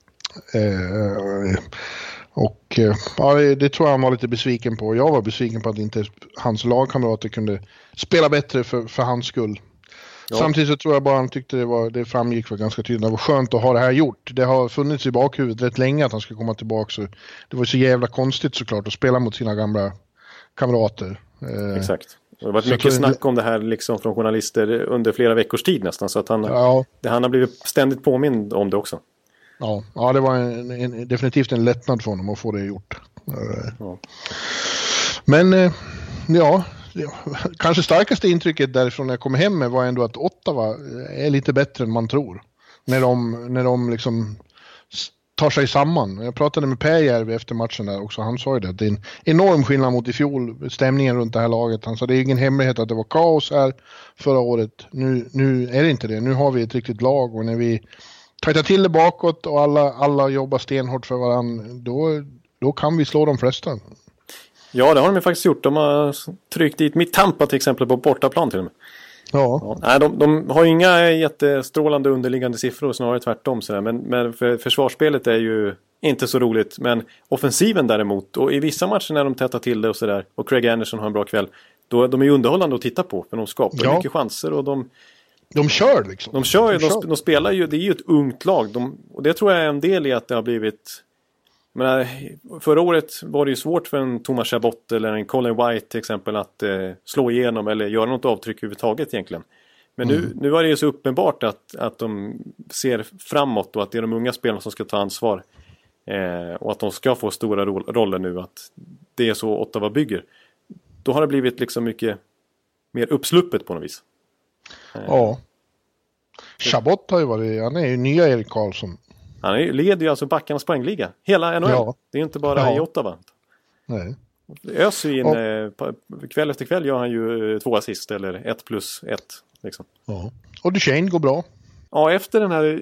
Det tror jag han var lite besviken på. Jag var besviken på att inte hans lagkamrater kunde spela bättre för hans skull. Ja. Samtidigt så tror jag bara han tyckte det framgick för ganska tydligt. Det var skönt att ha det här gjort. Det har funnits i bakhuvudet rätt länge att han ska komma tillbaka. Så det var så jävla konstigt såklart att spela mot sina gamla kamrater. Exakt. Det har varit mycket snack om det här liksom från journalister under flera veckors tid nästan. Så att han har blivit ständigt påmind om det också. Ja, det var definitivt en lättnad för honom att få det gjort. Ja. Men kanske starkaste intrycket därifrån när jag kom hem med var ändå att Ottawa är lite bättre än man tror. När de liksom tar sig samman. Jag pratade med Per Järvi efter matchen där också. Han sa ju det. Det är en enorm skillnad mot i fjol. Stämningen runt det här laget. Han sa det är ingen hemlighet att det var kaos här förra året. Nu är det inte det. Nu har vi ett riktigt lag. Och när vi tajtar till det bakåt och alla jobbar stenhårt för varandra. Då kan vi slå de flesta. Ja, det har de faktiskt gjort. De har tryckt dit mitt Tampa till exempel på bortaplan till och med. Ja. Nej, de har inga jättestrålande underliggande siffror, snarare tvärtom. Men försvarsspelet är ju inte så roligt. Men offensiven däremot, och i vissa matcher när de tätar till det och sådär, och Craig Anderson har en bra kväll, då de är ju underhållande att titta på. För de skapar mycket chanser och de kör liksom. De spelar ju, det är ju ett ungt lag. Och det tror jag är en del i att det har blivit... Men förra året var det ju svårt för en Thomas Chabot eller en Colin White till exempel att slå igenom eller göra något avtryck överhuvudtaget egentligen. Men nu var det ju så uppenbart att de ser framåt och att det är de unga spelarna som ska ta ansvar. Och att de ska få stora roller nu. Att det är så Ottawa bygger. Då har det blivit liksom mycket mer uppsluppet på något vis. Ja. Chabot har ju varit, han är ju nya Erik Karlsson. Han leder ju alltså backarnas poängliga. Hela NHL. Ja. Det är ju inte bara i Ottawa. Nej. Öser ju in, kväll efter kväll gör han ju 2 assist eller 1+1. Liksom. Ja. Och Duchene går bra. Ja, efter den här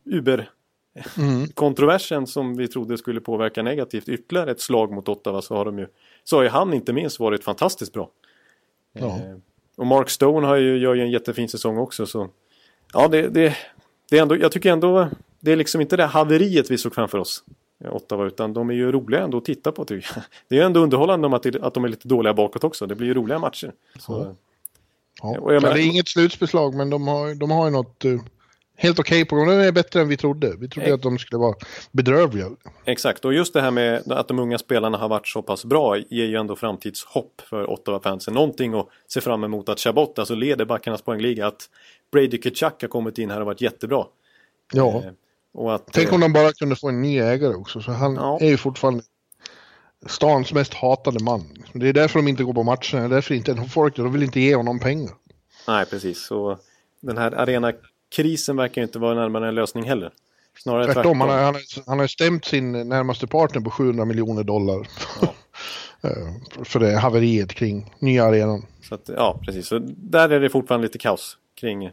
Uber-kontroversen som vi trodde skulle påverka negativt ytterligare ett slag mot Ottawa så har ju han inte minst varit fantastiskt bra. Ja. Och Mark Stone gör ju en jättefin säsong också. Så ja, det är ändå, jag tycker ändå det är liksom inte det haveriet vi såg framför oss Ottawa, utan de är ju roliga ändå att titta på, tycker jag. Det är ju ändå underhållande att de är lite dåliga bakåt också. Det blir ju roliga matcher. Så. Ja. Och det är inget slutbeslag, men de har ju något helt okej på gång. Det är bättre än vi trodde. Vi trodde att de skulle vara bedrövliga. Exakt, och just det här med att de unga spelarna har varit så pass bra ger ju ändå framtidshopp för Ottawa-fansen. Någonting att se fram emot att Chabot alltså leder backarnas poängliga, att Brady Tkachuk har kommit in här och varit jättebra. Ja. Och att, tänk om de bara kunde få en ny ägare också. Så han är ju fortfarande stans mest hatade man. Det är därför de inte går på matcherna. Det är därför inte folk de vill inte ge honom pengar. Nej, precis. Så den här arenakrisen verkar inte vara närmare en lösning heller. Snarare tvärtom. Han har stämt sin närmaste partner på $700 miljoner. Ja. För det haveriet kring nya arenan. Så att, ja, precis. Så där är det fortfarande lite kaos kring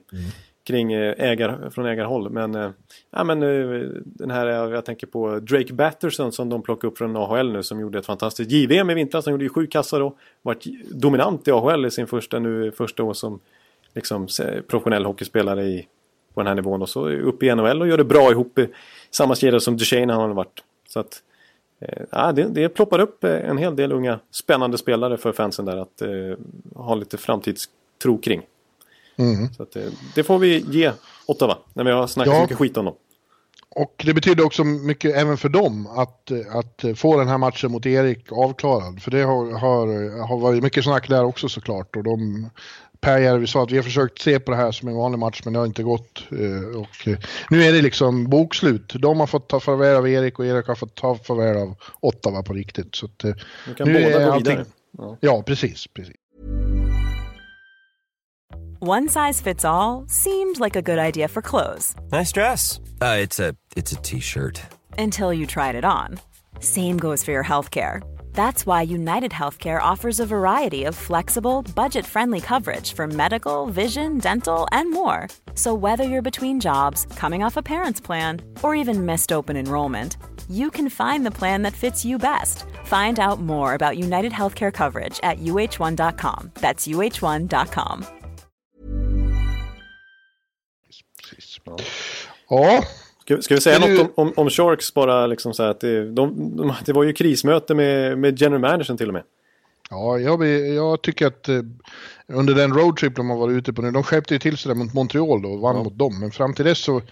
från ägarhåll. Men den här, jag tänker på Drake Batterson som de plockade upp från AHL nu, som gjorde ett fantastiskt JVM i vintras. Han gjorde ju 7 kassar och varit dominant i AHL i sin första år som liksom professionell hockeyspelare på den här nivån. Och så upp i NHL och gör det bra ihop i samma kedja som Duchene har han varit. Så att det ploppar upp en hel del unga spännande spelare för fansen där att ha lite framtidstro kring. Så att, det får vi ge Ottawa när vi har snackat så mycket skit om dem. Och det betyder också mycket även för dem att få den här matchen mot Erik avklarad. För det har varit mycket snack där också såklart. Och Per Järvi sa att vi har försökt se på det här som en vanlig match, men det har inte gått. Och nu är det liksom bokslut. De har fått ta farväl av Erik och Erik har fått ta farväl av Ottawa på riktigt. Så att, nu kan båda gå vidare. Ja, precis. One size fits all seemed like a good idea for clothes. Nice dress. It's a t-shirt. Until you tried it on. Same goes for your healthcare. That's why United Healthcare offers a variety of flexible, budget-friendly coverage for medical, vision, dental, and more. So whether you're between jobs, coming off a parent's plan, or even missed open enrollment, you can find the plan that fits you best. Find out more about United Healthcare coverage at uh1.com. That's uh1.com. Ja. Ska vi säga något om Sharks bara liksom så här att det var ju krismöte med general managern till och med. Ja, jag tycker att under den roadtrip de har varit ute på nu, de skärpte ju till sig där mot Montreal då och vann mot dem, men fram till dess så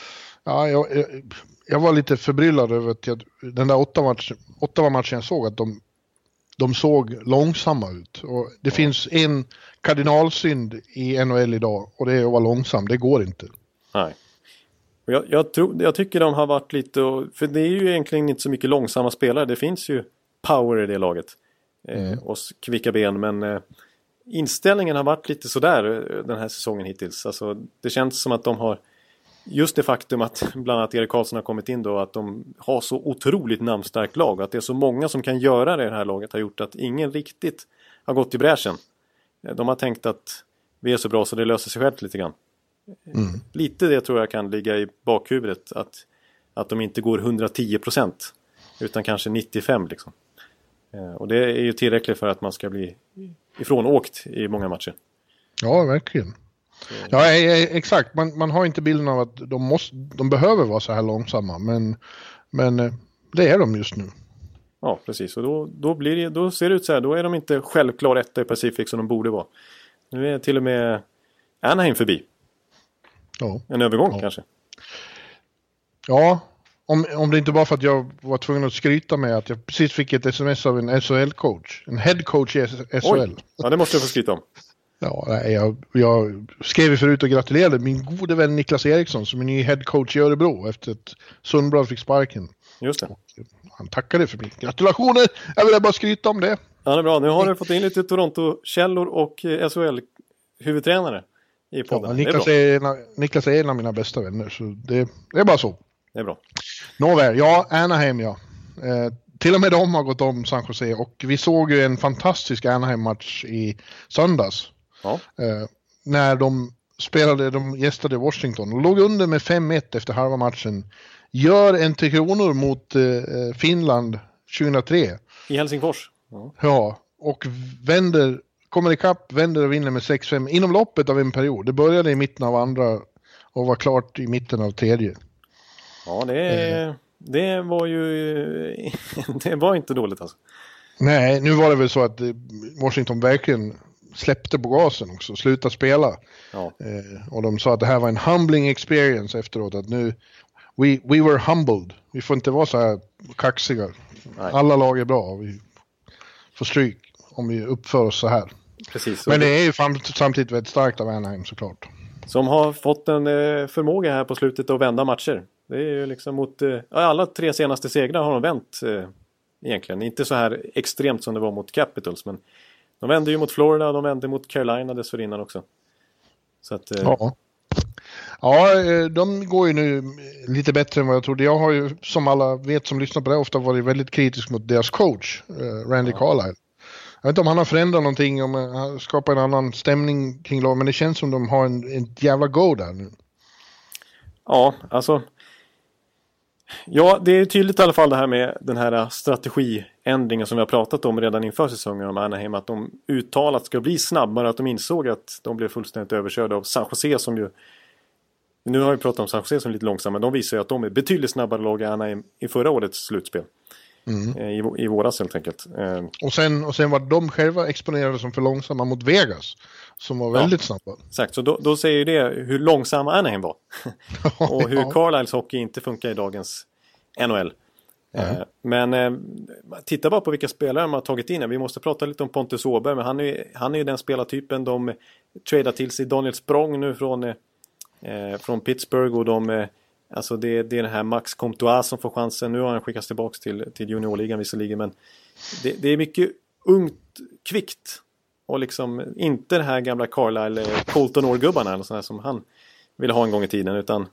jag var lite förbryllad över att den där Ottawa-matchen jag såg att de såg långsamma ut. Och det finns en kardinalsynd i NHL idag och det är att vara långsam. Det går inte. Nej. Jag tycker de har varit lite... För det är ju egentligen inte så mycket långsamma spelare. Det finns ju power i det laget. Och kvicka ben. Men inställningen har varit lite sådär den här säsongen hittills. Alltså, det känns som att de har... Just det faktum att bland annat Erik Karlsson har kommit in då. Att de har så otroligt namnstarkt lag. Att det är så många som kan göra det här laget har gjort att ingen riktigt har gått i bräschen. De har tänkt att vi är så bra så det löser sig självt lite grann. Lite det tror jag kan ligga i bakhuvudet att de inte går 110% utan kanske 95% liksom. Och det är ju tillräckligt för att man ska bli ifrånåkt i många matcher. Ja, verkligen. Ja, exakt. Man har inte bilden av att de behöver vara så här långsamma, men det är de just nu. Ja, precis. Och då ser det ut så här. Då är de inte självklar etta i Pacific som de borde vara. Nu är till och med Anaheim förbi. Ja. En övergång kanske. Ja, om det inte var för att jag var tvungen att skryta med att jag precis fick ett sms av en SHL-coach. En head-coach i SHL. Oj. Ja, det måste jag få skryta om. Ja, jag skrev ju förut och gratulerade min gode vän Niklas Eriksson som är ny headcoach i Örebro efter att Sundblad fick sparken. Just det. Och han tackade för mig. Gratulationer! Jag vill bara skryta om det. Ja, det är bra. Nu har du fått in lite Toronto-källor och SHL-huvudtränare i podden. Ja, Niklas är en av mina bästa vänner, så det är bara så. Det är bra. Nåväl, ja, Anaheim, ja. Till och med de har gått om San Jose och vi såg ju en fantastisk Anaheim-match i söndags. Ja. När de gästade Washington och låg under med 5-1 efter halva matchen. Gör en 3 kronor mot Finland 2003. I Helsingfors. Ja, och kommer ikapp, vänder och vinner med 6-5 inom loppet av en period. Det började i mitten av andra och var klart i mitten av tredje. Ja, det var ju det var inte dåligt alltså. Nej, nu var det väl så att Washington verkligen släppte på gasen också, slutade spela. Ja. Och de sa att det här var en humbling experience efteråt, att nu we were humbled. Vi får inte vara så här kaxiga. Nej. Alla lag är bra. Vi får stryk om vi uppför oss så här. Precis. Men det är ju samtidigt väldigt starkt av Anaheim såklart. Som har fått en förmåga här på slutet att vända matcher. Det är ju liksom mot alla 3 senaste segrar har de vänt egentligen. Inte så här extremt som det var mot Capitals, men de vände ju mot Florida och de vände mot Carolina dessförinnan också. Så att, Ja, de går ju nu lite bättre än vad jag trodde. Jag har ju, som alla vet som lyssnar på det, ofta varit väldigt kritisk mot deras coach, Randy Carlyle. Jag vet inte om han har förändrat någonting, om han skapar en annan stämning kring lag, men det känns som de har en jävla go där nu. Ja, alltså... Ja, det är tydligt i alla fall det här med den här strategiändringen som vi har pratat om redan inför säsongen om Anaheim, att de uttalat ska bli snabbare, att de insåg att de blev fullständigt överkörda av San Jose som ju... Nu har vi pratat om San Jose som är lite långsamma, men de visar ju att de är betydligt snabbare lag än Anaheim i förra årets slutspel. I våras helt enkelt. Och sen var de själva exponerade som för långsamma mot Vegas, som var väldigt snabba. Exakt, så då säger ju det hur långsamma Anaheim var. Och hur Carlyles hockey inte funkar i dagens NHL. Men titta bara på vilka spelare de har tagit in. Vi måste prata lite om Pontus Åberg, men han är ju den spelartypen de tradar till sig. Daniel Språng nu från Pittsburgh, och alltså det är den här Max Comtois som får chansen. Nu har han skickats tillbaka till juniorligan visserligen, men det är mycket ungt, kvickt, och liksom inte det här gamla Carlisle Colton Orr-gubbarna eller sådär som han ville ha en gång i tiden, utan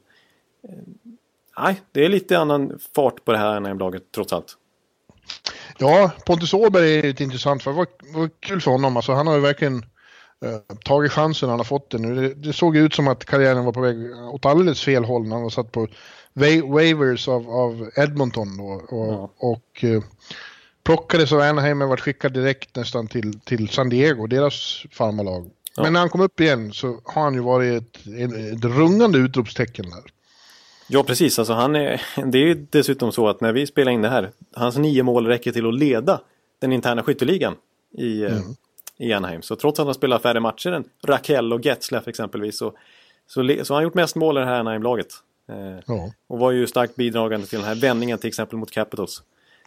nej, det är lite annan fart på det här Anaheim-laget trots allt. Ja, Pontus Åberg är lite intressant, för det var kul för honom. Alltså, han har ju verkligen tagit chansen han har fått den nu. Det såg ut som att karriären var på väg åt alldeles fel håll när han var satt på waivers av Edmonton då, och plockades av Anaheim och varit skickad direkt nästan till San Diego, deras farmalag. Ja. Men när han kom upp igen så har han ju varit ett rungande utropstecken där. Ja, precis. Alltså det är ju dessutom så att när vi spelar in det här, hans 9 mål räcker till att leda den interna skytteligan i Anaheim. Så trots att han spelar färre matcher än Rakell och Getzlaff exempelvis, så har han gjort mest mål i det här Anaheim-laget. Och var ju starkt bidragande till den här vändningen till exempel mot Capitals.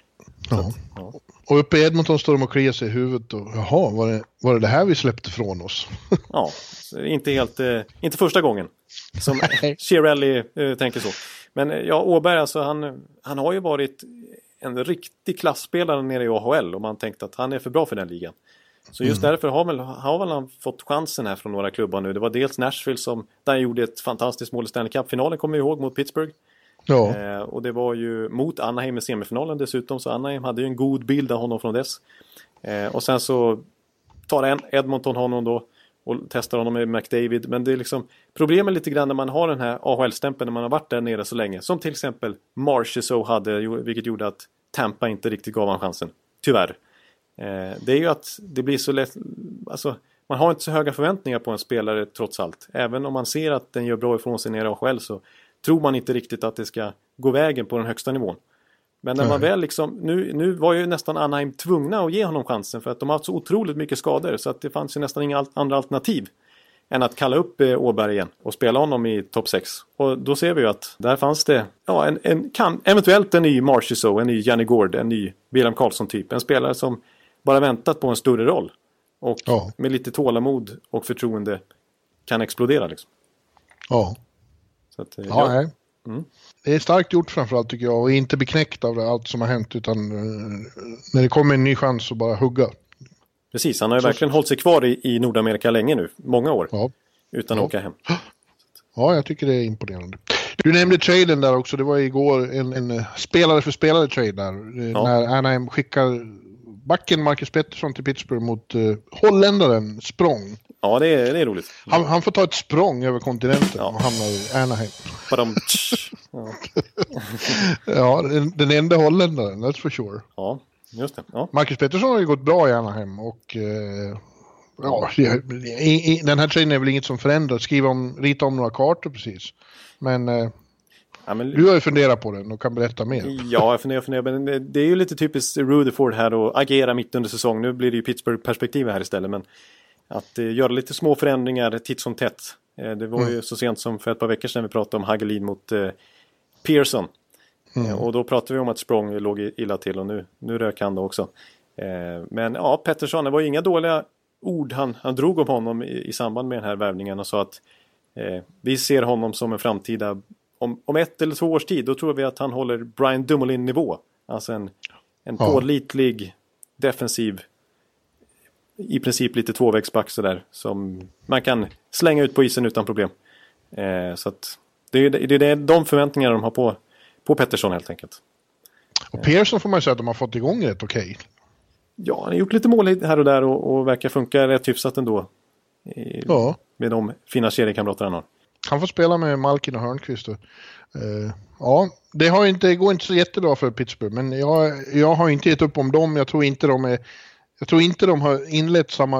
Och uppe i Edmonton står de och kliar sig i huvudet och var det här vi släppte från oss? Ja, inte första gången som Chiarelli tänker så. Men ja, Åberg, alltså, han har ju varit en riktig klassspelare nere i AHL, och man tänkte att han är för bra för den ligan. Så just därför har väl han fått chansen här från några klubbar nu. Det var dels Nashville där han gjorde ett fantastiskt mål i Stanley Cup-finalen, kommer vi ihåg, mot Pittsburgh. Ja. Och det var ju mot Anaheim i semifinalen dessutom, så Anaheim hade ju en god bild av honom från dess. Och sen så tar Edmonton honom då och testar honom med McDavid. Men det är liksom problemet lite grann när man har den här AHL-stämpeln när man har varit där nere så länge. Som till exempel Marchessault hade, vilket gjorde att Tampa inte riktigt gav han chansen. Tyvärr. Det är ju att det blir så lätt, alltså man har inte så höga förväntningar på en spelare trots allt. Även om man ser att den gör bra ifrån sig nere i AHL, så tror man inte riktigt att det ska gå vägen på den högsta nivån. Men när man väl liksom, nu var ju nästan Anaheim tvungna att ge honom chansen, för att de har haft så otroligt mycket skador, så att det fanns ju nästan inga andra alternativ än att kalla upp Åberg igen och spela honom i topp 6. Och då ser vi ju att där fanns det eventuellt en ny Marchessault, en ny Janne Gård, en ny William Karlsson typ. En spelare som bara väntat på en större roll. Och med lite tålamod och förtroende kan explodera liksom. Ja. Så att, nej. Det är starkt gjort framförallt tycker jag, och inte beknäckt av allt som har hänt, utan när det kommer en ny chans så bara hugga. Precis, han har ju verkligen hållit sig kvar i Nordamerika länge nu, många år, utan att åka hem. Ja, jag tycker det är imponerande. Du nämnde traden där också, det var igår en spelare för spelare trade där, när Anaheim skickar backen Marcus Pettersson till Pittsburgh mot holländaren Språng. Ja, det är roligt. Han får ta ett språng över kontinenten och hamnar i Anaheim. Ja, den enda holländaren, that's for sure. Ja, just det. Ja. Marcus Pettersson har ju gått bra i Anaheim och den här traden är väl inget som förändras. Rita om några kartor precis. Men du har ju funderat på den och kan berätta mer. Ja, jag funderar. Men det är ju lite typiskt Rutherford här att agera mitt under säsong. Nu blir det ju Pittsburgh-perspektiv här istället. Men att göra lite små förändringar titt som tätt. Det var ju så sent som för ett par veckor sedan vi pratade om Hagelin mot Pearson. Och då pratade vi om att Språng låg illa till och nu rök han då också. Men ja, Pettersson, det var inga dåliga ord han drog om honom i samband med den här värvningen och sa att vi ser honom som en framtida om 1 eller 2 års tid, då tror vi att han håller Brian Dumoulin-nivå. Alltså en pålitlig defensiv, i princip lite tvåvägsback sådär, som man kan slänga ut på isen utan problem. Så att det är de förväntningar de har på Pettersson helt enkelt. Och Pearson får man ju säga att de har fått igång rätt okej. Ja, han har gjort lite mål här och där och verkar funka rätt hyfsat ändå. Med de fina seriekamrater han har. Han får spela med Malkin och Hörnqvist. Det går inte så jättebra för Pittsburgh, men jag har inte gett upp om dem. Jag tror inte de har inlett samma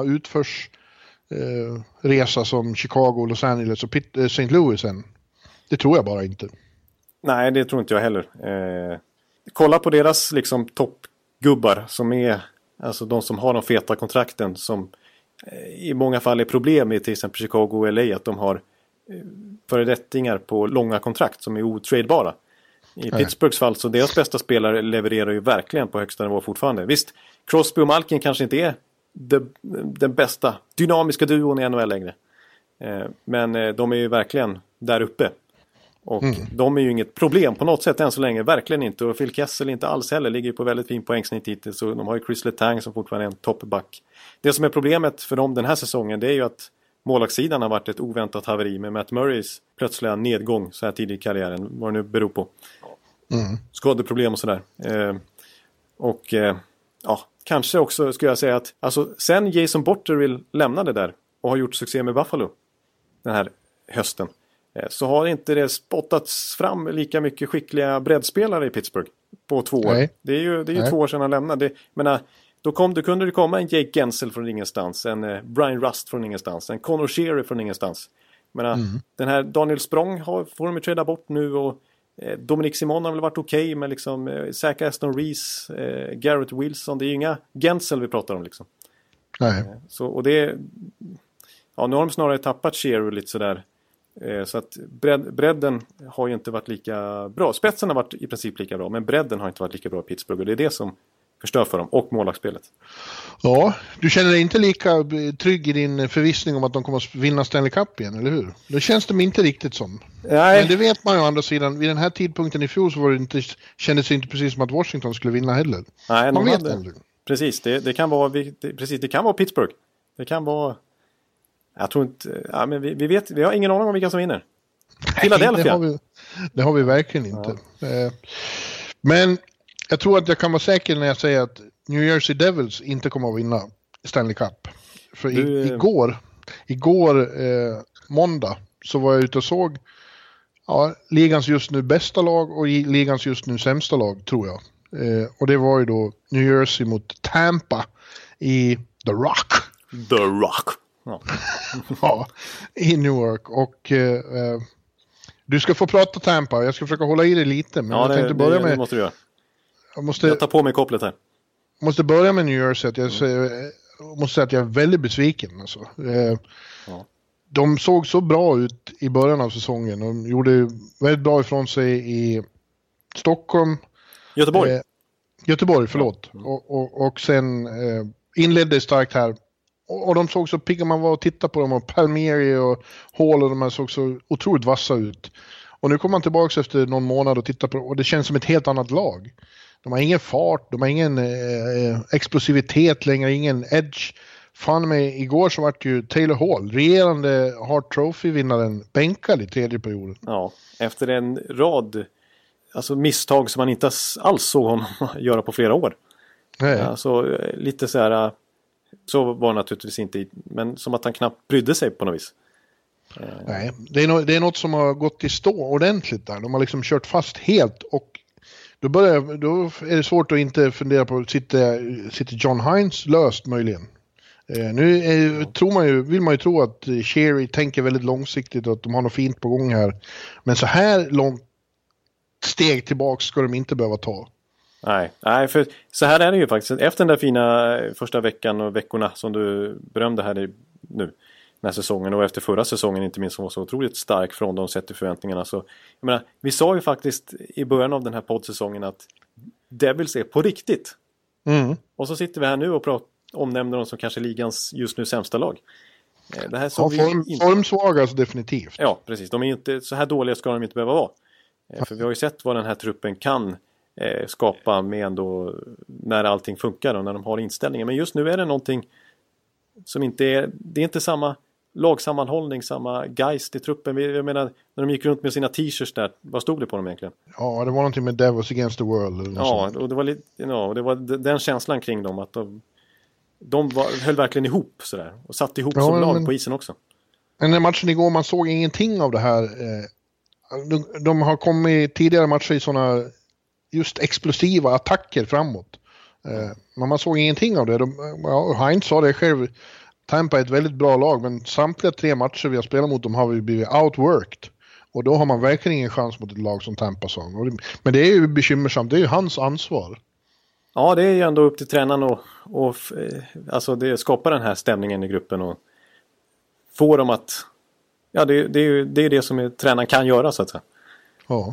resa som Chicago, Los Angeles och St. Louis än. Det tror jag bara inte. Nej, det tror inte jag heller. Kolla på deras liksom toppgubbar som är alltså de som har de feta kontrakten, som i många fall är problem i till exempel Chicago och LA, att de har föredettingar på långa kontrakt som är otradebara. I Pittsburghs fall så deras bästa spelare levererar ju verkligen på högsta nivå fortfarande. Visst, Crosby och Malkin kanske inte är den bästa dynamiska duon i NHL längre. Men de är ju verkligen där uppe. Och de är ju inget problem på något sätt än så länge. Verkligen inte. Och Phil Kessel inte alls heller. Ligger ju på väldigt fin poängsnitt hittills. Så de har ju Chris Letang som fortfarande är en toppback. Det som är problemet för dem den här säsongen, det är ju att målvaktssidan har varit ett oväntat haveri med Matt Murrays plötsliga nedgång så här tidigt i karriären. Vad det nu beror på. Skadeproblem och sådär. Kanske också skulle jag säga att alltså, sen Jason Botterill lämnade där och har gjort succé med Buffalo den här hösten, så har inte det spottats fram lika mycket skickliga breddspelare i Pittsburgh på 2 år. Nej. Det är ju 2 år sedan han lämnade. Då kunde det komma en Jake Gensel från ingenstans, en Brian Rust från ingenstans, en Connor Sheary från ingenstans. Den här Daniel Språng får de ju träda bort nu, och Dominic Simon har väl varit okej, men liksom Zach Aston Reese, Garrett Wilson, det är ju inga Gensel vi pratar om liksom. Nej. Och det nu har de snarare tappat Sheary lite sådär. Så att bredden har ju inte varit lika bra. Spetsen har varit i princip lika bra, men bredden har inte varit lika bra i Pittsburgh, och det är det som förstör för dem, och målvaktsspelet. Ja, du känner dig inte lika trygg i din förvissning om att de kommer att vinna Stanley Cup igen, eller hur? Det känns de inte riktigt som. Nej. Men det vet man ju å andra sidan. Vid den här tidpunkten i fjol så var det kändes det inte precis som att Washington skulle vinna heller. Nej, man vet aldrig. Precis, det kan vara det kan vara Pittsburgh. Det kan vara, jag tror inte, men vi har ingen aning om vilka som vinner. Philadelphia. Det har vi verkligen inte. Men jag tror att jag kan vara säker när jag säger att New Jersey Devils inte kommer att vinna Stanley Cup. För igår måndag så var jag ute och såg ligans just nu bästa lag och ligans just nu sämsta lag, tror jag. Och det var ju då New Jersey mot Tampa i The Rock. The Rock. Ja, i Newark. Och du ska få prata Tampa. Jag ska försöka hålla i det lite. Men jag tänkte börja med... Det måste du göra. Jag tar på mig kopplet här. Jag måste börja med New Jersey. Jag måste säga att jag är väldigt besviken. Alltså. De såg så bra ut i början av säsongen. De gjorde väldigt bra ifrån sig i Stockholm. Göteborg, förlåt. Och sen inledde starkt här Och de såg så pigga man var att titta på dem, och Palmieri och Hall och de här såg så otroligt vassa ut. Och nu kommer man tillbaka efter någon månad och tittar på, och det känns som ett helt annat lag. De har ingen fart, de har ingen explosivitet längre, ingen edge. Fan med, igår så vart ju Taylor Hall, regerande Hart Trophy-vinnaren, bänkad i tredje perioden. Ja, efter en rad misstag som man inte alls såg honom göra på flera år. Nej. Alltså lite så här, så var det naturligtvis inte, men som att han knappt brydde sig på något vis. Nej, det är något som har gått i stå ordentligt där. De har liksom kört fast helt, och då är det svårt att inte fundera på, sitter John Hines löst möjligen? Vill man ju tro att Sherry tänker väldigt långsiktigt och att de har något fint på gång här. Men så här långt steg tillbaka ska de inte behöva ta. Nej, för så här är det ju faktiskt. Efter den där fina första veckan och veckorna som du berömde här nu, den här säsongen, och efter förra säsongen inte minst, som var så otroligt stark från de sett till förväntningarna. Så, jag menar, vi sa ju faktiskt i början av den här poddsäsongen att Devils är på riktigt. Mm. Och så sitter vi här nu och omnämner dem som kanske ligans just nu sämsta lag. Det här formsvaga alltså, definitivt. Ja, precis. De är inte, så här dåliga ska de inte behöva vara. För vi har ju sett vad den här truppen kan skapa med ändå när allting funkar och när de har inställningen. Men just nu är det någonting som inte är, det är inte samma lagsammanhållning, samma geist i truppen. Jag menar, när de gick runt med sina t-shirts där, vad stod det på dem egentligen? Ja, det var någonting med Devils against the world. Eller ja, och det var lite, det var den känslan kring dem, att de höll verkligen ihop sådär, och satt ihop som lag på isen också. Men den matchen igår, man såg ingenting av det här. De har kommit tidigare matcher i sådana just explosiva attacker framåt. Men man såg ingenting av det. Heinz sa det själv, Tampa är ett väldigt bra lag, men samtliga 3 matcher vi har spelat mot dem har vi blivit outworked. Och då har man verkligen ingen chans mot ett lag som Tampa sa. Men det är ju bekymmersamt, det är ju hans ansvar. Ja, det är ju ändå upp till tränaren och alltså det skapar den här stämningen i gruppen och får dem att, ja, det är det som tränaren kan göra, så att säga. Ja.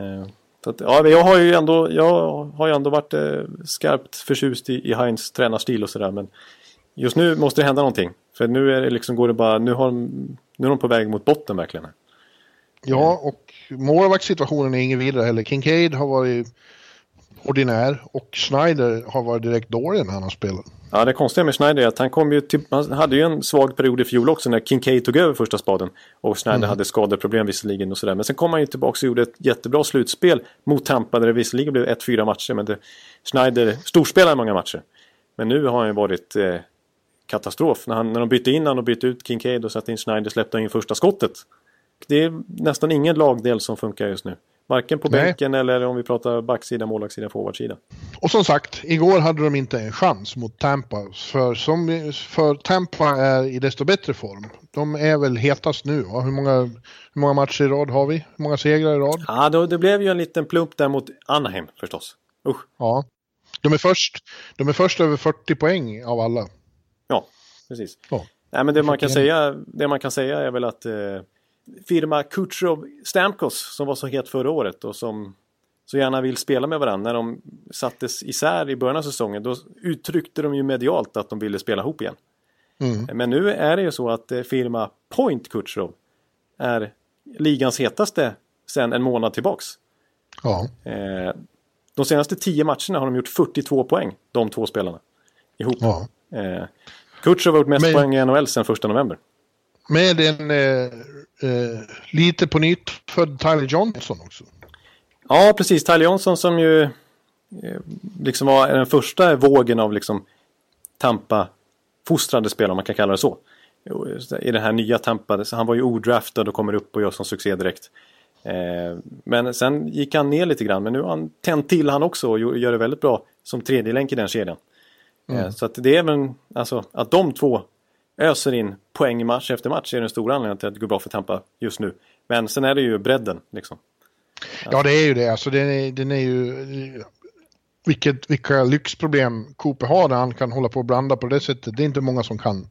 Jag har ju ändå varit skarpt förtjust i Heinz tränarstil och sådär, men just nu måste det hända någonting, för nu är det liksom, går det bara, nu är de på väg mot botten verkligen. Ja, och målvaktssituationen är ingen vidare heller. Kincaid har varit ordinär och Schneider har varit direkt dålig när han har spelat. Ja, det konstiga med Schneider är att han hade ju en svag period i fjol också när Kincaid tog över första spaden och Schneider hade skadeproblem visserligen och sådär. Men sen kom han ju tillbaka och gjorde ett jättebra slutspel mot Tampa där det visserligen blev 1-4 matcher, men Schneider storspelar många matcher. Men nu har han ju varit katastrof. När de bytte in han och bytte ut Kincaid och satte in Schneider, släppte in första skottet. Det är nästan ingen lagdel som funkar just nu. Varken på bänken eller om vi pratar backsida, målvaktssida, forwardsida. Och som sagt, igår hade de inte en chans mot Tampa. För Tampa är i desto bättre form. De är väl hetast nu. Va? Hur många matcher i rad har vi? Hur många segrar i rad? Ja, det blev ju en liten plump där mot Anaheim förstås. Usch. Ja, de är först över 40 poäng av alla. Ja, precis. Ja. Nej, men det man kan säga är väl att firma Kucherov Stamkos, som var så het förra året och som så gärna vill spela med varandra, när de sattes isär i början av säsongen, då uttryckte de ju medialt att de ville spela ihop igen. Men nu är det ju så att firma Point Kucherov är ligans hetaste sedan en månad tillbaks. Ja. De senaste 10 matcherna har de gjort 42 poäng, de två spelarna ihop. Ja. Kucherov har gjort mest poäng i NHL sedan 1 november. Med en lite på nytt född Tyler Johnson också. Ja, precis. Tyler Johnson som ju liksom var den första vågen av liksom Tampa-fostrade spelare, om man kan kalla det så. I den här nya Tampa. Så han var ju odraftad och kommer upp och gör som succé direkt. Men sen gick han ner lite grann. Men nu har han tänt till han också och gör det väldigt bra som tredje länk i den kedjan. Så att det är väl, alltså, att de två öser in poäng match efter match är den stora anledningen till att det går bra för Tampa just nu. Men sen är det ju bredden liksom. Ja, det är ju det. Alltså, den är ju vilka lyxproblem Cooper har när han kan hålla på och blanda på det sättet. Det är inte många som kan.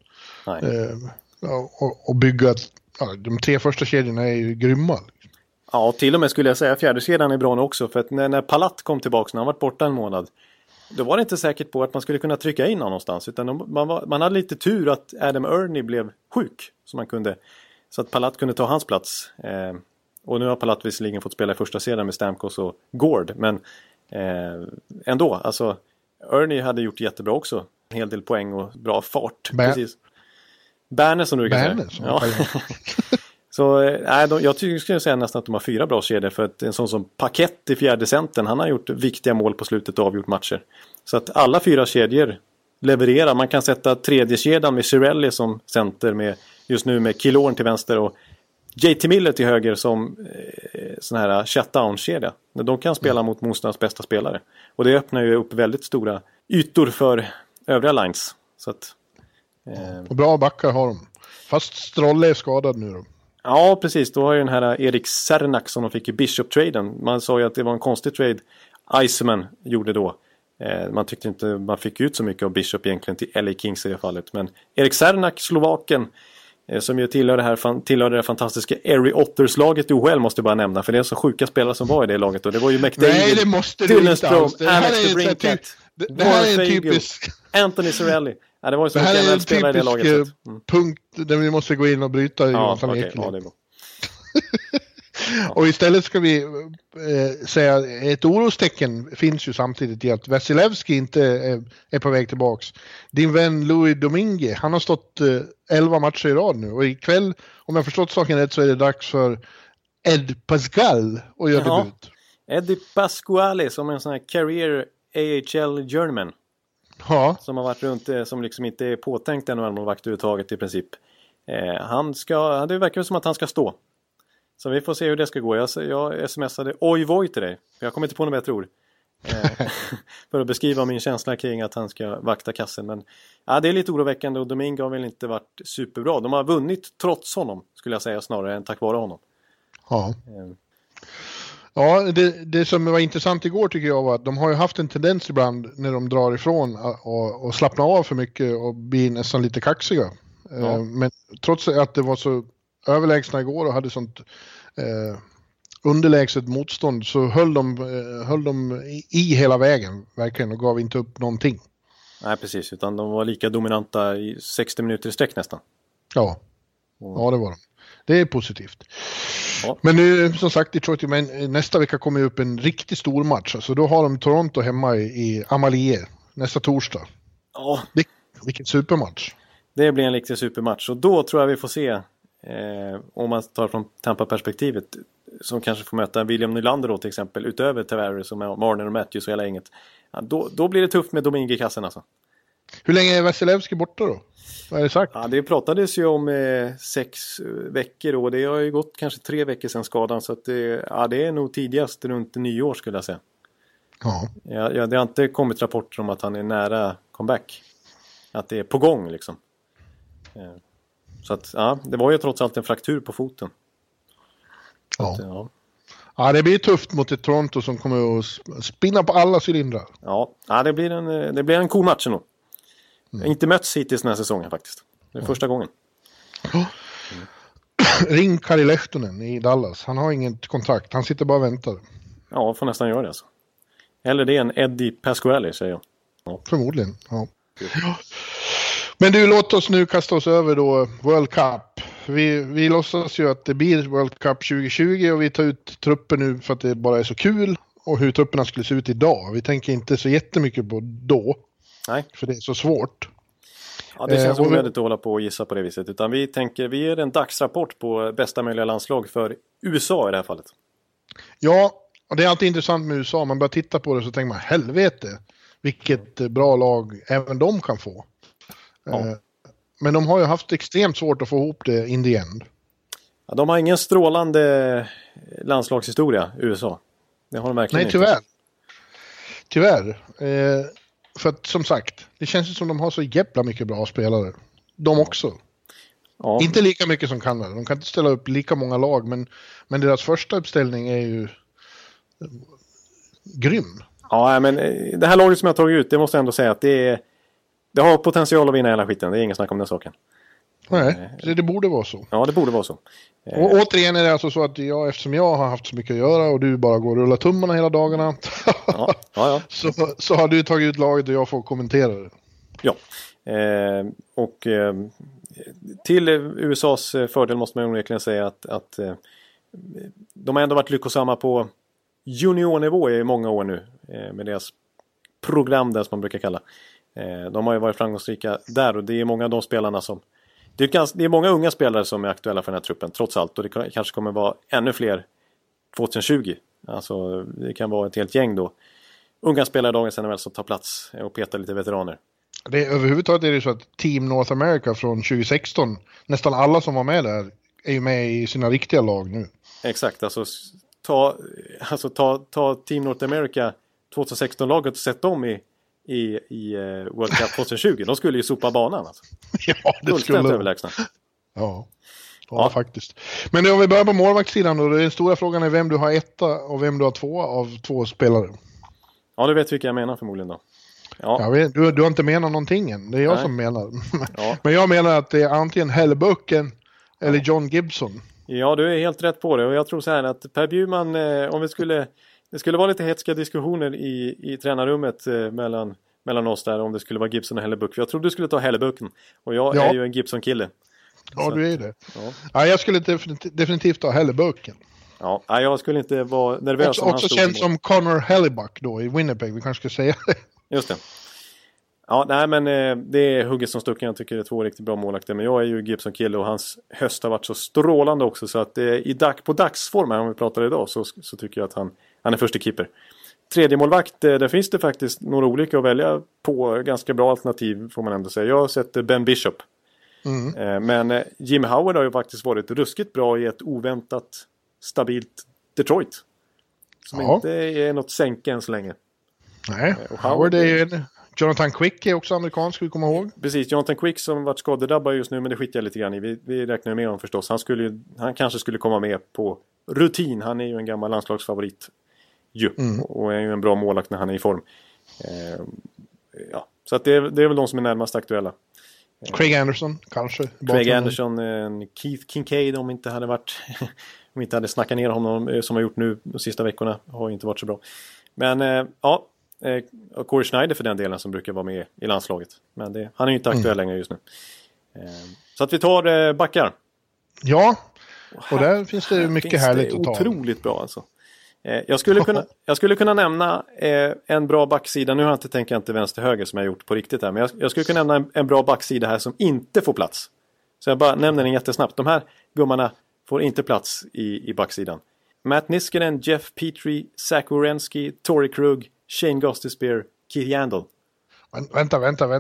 Och bygga. De 3 första kedjorna är ju grymma. Ja, till och med skulle jag säga fjärde kedjan är bra nu också. För att när Palat kom tillbaka, när han varit borta en månad, då var det inte säkert på att man skulle kunna trycka in någonstans. Utan man hade lite tur att Adam Ernie blev sjuk. Så att Palat kunde ta hans plats. Och nu har Palat visserligen fått spela i första serien med Stamkos och Gord. Men ändå, alltså Ernie hade gjort jättebra också. En hel del poäng och bra fart. Precis. Berner som du kan säga. Ja. Så jag skulle säga nästan att de har 4 bra kedjor. För att en sån som Paquette i fjärde centern, han har gjort viktiga mål på slutet och avgjort matcher. Så att alla 4 kedjor levererar. Man kan sätta tredje kedjan med Cirelli som center just nu med Killorn till vänster och JT Miller till höger som sån här shutdown-kedja. De kan spela mot motståndarnas bästa spelare. Och det öppnar ju upp väldigt stora ytor för övriga lines. Så att, och bra backar har de. Fast Strolle är skadad nu då. Ja, precis. Då har ju den här Erik Cernak som de fick i Bishop-traden. Man sa ju att det var en konstig trade Iceman gjorde då. Man tyckte inte man fick ut så mycket av Bishop egentligen till LA Kings i det fallet. Men Erik Cernak, Slovaken, som ju tillhör det fantastiska Erie Otters-laget i OHL måste jag bara nämna. För det är så sjuka spelare som var i det laget. Och det var ju McDavid, nej, det måste du inte alls. Alex DeBrincat, det här är en typisk Anthony Cirelli. Ja, det var ju så mycket NHL-spelare i det laget. Punkt där vi måste gå in och bryta. Ja, okay, det är bra. Och istället ska vi säga ett orostecken finns ju samtidigt i att Vasilevski inte är på väg tillbaks. Din vän Louis Domingue, han har stått 11 matcher i rad nu och ikväll, om jag förstått saken rätt, så är det dags för Ed Pascal att göra debut. Eddie Pasquale som en sån här career AHL journeyman. Ja. Som har varit runt, som liksom inte är påtänkt ännu någon vakt överhuvudtaget i princip. Det verkar som att han ska stå. Så vi får se hur det ska gå. Jag smsade oj voj till dig. För jag kommer inte på något bättre ord. För att beskriva min känsla kring att han ska vakta kassen. Men det är lite oroväckande och Domingo har väl inte varit superbra. De har vunnit trots honom, skulle jag säga, snarare än tack vare honom. Ja. Ja, det som var intressant igår tycker jag var att de har ju haft en tendens ibland när de drar ifrån och slappnar av för mycket och blir nästan lite kaxiga. Ja. Men trots att det var så överlägsna igår och hade sånt underlägset motstånd så höll de i hela vägen verkligen och gav inte upp någonting. Nej, precis. Utan de var lika dominanta i 60 minuter i sträck nästan. Ja, ja det var de. Det är positivt. Ja. Men nu som sagt Detroit, men nästa vecka kommer ju upp en riktigt stor match. Alltså då har de Toronto hemma i Amalie nästa torsdag. Ja. Vilken supermatch. Det blir en riktig supermatch och då tror jag vi får se om man tar från Tampa-perspektivet som kanske får möta William Nylander då till exempel utöver Tavares som Marner och Matthews och hela inget. Ja, då blir det tufft med Domingue i kassen alltså. Hur länge är Vasilevski borta då? Vad är det sagt? Ja, det pratades ju om 6 veckor och det har ju gått kanske 3 veckor sedan skadan så att det är nog tidigast runt nyår skulle jag säga. Ja. Det har inte kommit rapporter om att han är nära comeback. Att det är på gång liksom. Så att det var ju trots allt en fraktur på foten. Ja. Ja, det blir tufft mot ett Toronto som kommer att spinna på alla cylindrar. Ja, det blir en cool match nog. Inte mötts hittills den här säsongen faktiskt. Det är första gången. Ring Kari Lehtonen i Dallas. Han har inget kontrakt. Han sitter bara och väntar. Ja, får nästan göra det alltså. Eller det är en Eddie Pasquale, säger jag. Ja. Förmodligen, ja. Men du, låt oss nu kasta oss över då World Cup. Vi låtsas ju att det blir World Cup 2020 och vi tar ut trupper nu för att det bara är så kul och hur trupperna skulle se ut idag. Vi tänker inte så jättemycket på då. Nej. För det är så svårt. Ja, det känns onödigt att hålla på och gissa på det viset. Utan vi ger en dagsrapport på bästa möjliga landslag för USA i det här fallet. Ja, och det är alltid intressant med USA. Man börjar titta på det så tänker man, helvete, vilket bra lag även de kan få. Ja. Men de har ju haft extremt svårt att få ihop det in the end. Ja, de har ingen strålande landslagshistoria, USA. Det har de verkligen inte. Nej, tyvärr. För att som sagt, det känns ju som de har så jävla mycket bra spelare. De också. Ja. Inte lika mycket som Kanada. De kan inte ställa upp lika många lag, men deras första uppställning är ju grym. Ja, men det här laget som jag tagit ut, det måste jag ändå säga att det har potential att vinna hela skiten. Det är ingen snack om den saken. Nej, det borde vara så. Ja, det borde vara så. Och återigen är det alltså så att eftersom jag har haft så mycket att göra och du bara går och rullar tummarna hela dagarna ja. så har du tagit ut laget och jag får kommentera det. Ja, till USAs fördel måste man onekligen säga att de har ändå varit lyckosamma på juniornivå i många år nu med deras program där som man brukar kalla. De har ju varit framgångsrika där och det är många av de spelarna som det är många unga spelare som är aktuella för den här truppen trots allt och det kanske kommer vara ännu fler 2020. Alltså det kan vara ett helt gäng då unga spelare i dagens NHL som tar plats och petar lite veteraner. Överhuvudtaget är det så att Team North America från 2016, nästan alla som var med där är ju med i sina riktiga lag nu. Exakt, alltså ta Team North America 2016-laget och sätt dem i World Cup 2020. De skulle ju sopa banan alltså. Ja, det skulle överlägsna. Ja, faktiskt. Men om vi börjar på målvaktssidan då, den stora frågan är vem du har etta och vem du har tvåa av två spelare. Ja, du vet vilka jag menar förmodligen då. Ja. Du har inte menat någonting än. Det är jag som menar. Ja. Men jag menar att det är antingen Hellebuycken eller John Gibson. Ja, du är helt rätt på det. Och jag tror så här att Per Bjurman, om det skulle vara lite hetska diskussioner i tränarrummet mellan oss där om det skulle vara Gibson och Hellebuyck. Jag tror du skulle ta Hellebuycken. Och jag är ju en Gibson-kille. Ja, du är det. Ja, jag skulle definitivt ta Hellebuycken. Ja, jag skulle inte vara nervös. Också känd som Connor Hellebuyck då i Winnipeg, vi kanske ska säga det. Just det. Ja, nej men det är hugget som stucken. Jag tycker det är två riktigt bra målakter. Men jag är ju Gibson-kille och hans höst har varit så strålande också. Så att på dagsform här, om vi pratar idag, så tycker jag att han är första keeper. Tredje målvakt, där finns det faktiskt några olika att välja på. Ganska bra alternativ får man ändå säga. Jag har sett Ben Bishop. Men Jim Howard har ju faktiskt varit ruskigt bra i ett oväntat stabilt Detroit. Som inte är något sänke än så länge. Nej, Howard är ju Jonathan Quick är också amerikansk, ska vi komma ihåg. Precis, Jonathan Quick som varit skadedrabbad just nu, men det skiter jag lite grann i. Vi räknar med honom förstås. Han kanske skulle komma med på rutin. Han är ju en gammal landslagsfavorit. Och är ju en bra målvakt när han är i form. Så att det är väl de som är närmast aktuella. Craig Anderson kanske. Craig Anderson, Keith Kincaid om inte hade snackat ner honom som har gjort nu de sista veckorna har inte varit så bra. Men och Corey Schneider för den delen som brukar vara med i landslaget. Men han är ju inte aktuell längre just nu. Så att vi tar backar. Ja, och där finns det mycket härligt att ta. Otroligt bra alltså. Jag skulle kunna nämna en bra backsida. Nu har jag inte vänster-höger som jag gjort på riktigt här. Men jag skulle kunna nämna en bra backsida här som inte får plats. Så jag bara nämner den jättesnabbt. De här gummarna får inte plats i backsidan. Matt Niskanen, Jeff Petrie, Zach Werenski, Torrey Krug, Shane Gostisbehere, Keith Yandel. Vänta.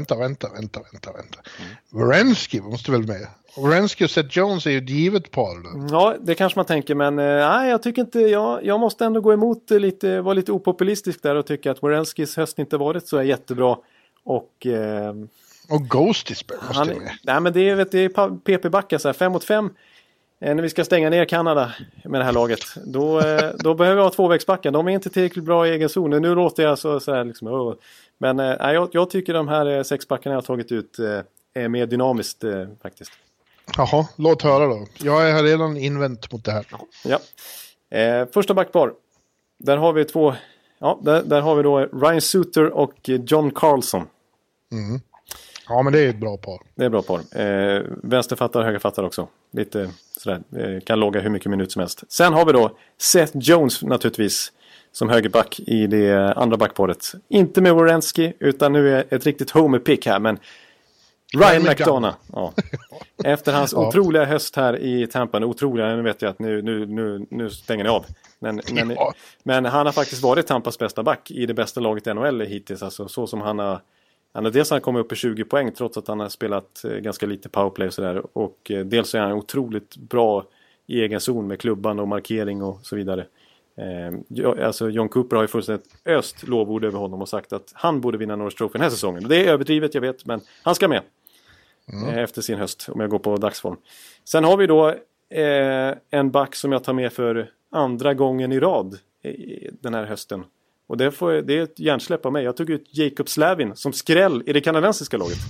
Werenski måste väl med. Werenski och Seth Jones är ju ett givet par då. Ja, det kanske man tänker, men nej, jag tycker inte, jag måste ändå gå emot vara lite opopulistisk där och tycka att Werenskis höst inte varit så jättebra och Gostisbehere måste jag med. Nej, men det är PP-backar så här 5 mot 5. När vi ska stänga ner Kanada med det här laget, då behöver vi ha tvåvägsbackar. De är inte tillräckligt bra i egen zon. Nu låter jag så här liksom. Men jag tycker de här 6 backarna jag har tagit ut är mer dynamiskt faktiskt. Jaha, låt höra då. Jag har redan invänt mot det här. Ja. Första backpar. Där har vi två. Ja, där har vi då Ryan Suter och John Carlson. Mm. Ja, men det är ett bra par. Det är ett bra par. Vänsterfattar, högerfattar också. Lite sådär. Kan logga hur mycket minut som helst. Sen har vi då Seth Jones naturligtvis som högerback i det andra backparet. Inte med Werenski, utan nu är ett riktigt homer-pick här. Men Ryan McDonough. Ja. Efter hans otroliga höst här i Tampa. Nu vet jag att nu stänger ni av. Men han har faktiskt varit Tampas bästa back i det bästa laget i NHL hittills. Alltså, så som han har dels har han kommit upp i 20 poäng trots att han har spelat ganska lite powerplay och sådär. Och dels är han otroligt bra i egen zon med klubban och markering och så vidare. Alltså John Cooper har ju fullständigt öst lovord över honom och sagt att han borde vinna Norris Trophy den här säsongen. Det är överdrivet, jag vet, men han ska med efter sin höst om jag går på dagsform. Sen har vi då en back som jag tar med för andra gången i rad den här hösten. Och det är ett hjärnsläpp av mig. Jag tog ut Jacob Slavin som skräll i det kanadensiska laget.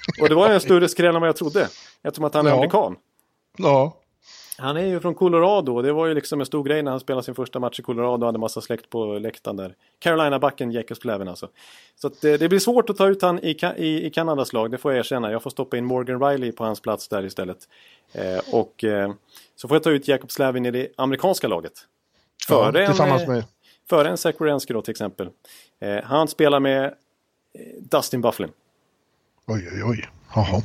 Och det var en större skräll än vad jag trodde. Eftersom att han är amerikan. Ja. Han är ju från Colorado. Det var ju liksom en stor grej när han spelade sin första match i Colorado och hade massa släkt på läktaren där. Carolina-backen Jacob Slavin alltså. Så att det blir svårt att ta ut han i Kanadas lag, det får jag erkänna. Jag får stoppa in Morgan Riley på hans plats där istället. Så får jag ta ut Jacob Slavin i det amerikanska laget. Före en Zach Werenski då till exempel. Han spelar med Dustin Byfuglien. Oj. Jaha.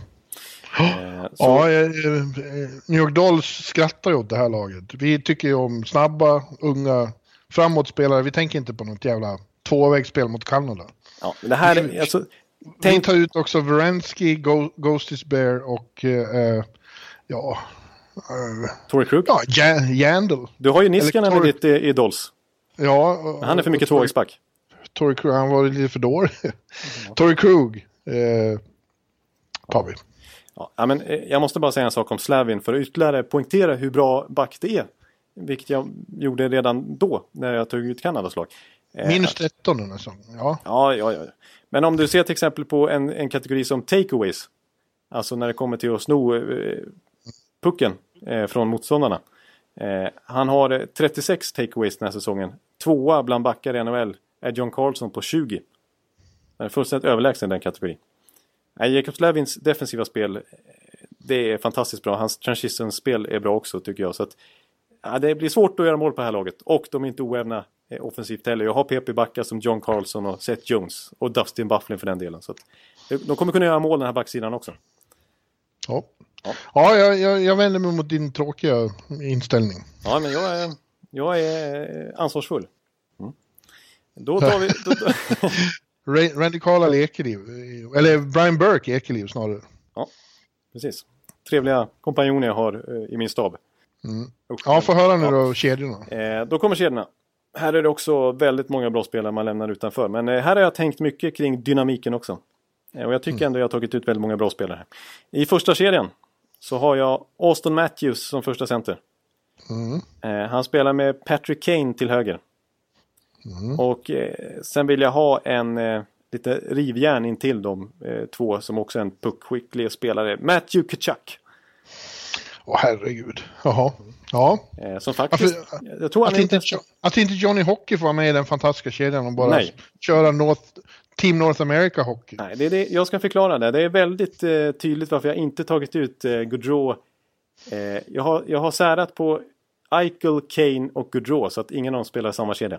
New York Dolls skrattar ju åt det här laget. Vi tycker ju om snabba, unga, framåtspelare. Vi tänker inte på något jävla tvåvägsspel mot Kanada. Ja, det här är, alltså, vi tar ut också Werenski, Ghostis Bear och Torrey Krug. Ja, Jandl. Du har ju Niskanen med ditt i Dolls. Ja. Han är för mycket tvåvägsback. Torrey Krug, han var lite för dålig. Torrey Krug. Pabby. Ja, men jag måste bara säga en sak om Slavin för att ytterligare poängtera hur bra back det är. Vilket jag gjorde redan då när jag tog ut Kanadas lag. Minus 13 nästan. Ja. Men om du ser till exempel på en kategori som takeaways. Alltså när det kommer till att sno pucken från motståndarna. Han har 36 takeaways den här säsongen. Tvåa bland backar i NHL är John Carlson på 20. Han är fullständigt överlägsen i den kategorin. Jacob Slavins defensiva spel, det är fantastiskt bra. Hans transition-spel är bra också tycker jag. Så att, det blir svårt att göra mål på det här laget. Och de är inte oävna offensivt heller. Jag har PP-backar som John Carlson och Seth Jones. Och Dustin Byfuglien för den delen. Så att, de kommer kunna göra mål den här backsidan också. Ja, jag vänder mig mot din tråkiga inställning. Ja, men jag är ansvarsfull. Då tar vi... Radikala Ekeliv. Eller Brian Burke Ekeliv snarare. Ja, precis. Trevliga kompanjoner jag har i min stab. Ja, får höra nu då kedjorna. Då kommer kedjorna. Här är det också väldigt många bra spelare man lämnar utanför. Men här har jag tänkt mycket kring dynamiken också. Och jag tycker ändå jag har tagit ut väldigt många bra spelare här. I första kedjan så har jag Auston Matthews som första center. Han spelar med Patrick Kane till höger. Och sen vill jag ha en lite rivjärn in till de två som också är en puckskicklig spelare. Matthew Tkachuk. Herregud. Jaha. Ja. Som faktiskt... jag tror att inte Johnny Hockey får vara med i den fantastiska kedjan och bara köra Team North America Hockey. Nej, det jag ska förklara det. Det är väldigt tydligt varför jag inte tagit ut Gaudreau. Jag har särat på Eichel, Kane och Gaudreau så att ingen av dem spelar i samma kedja.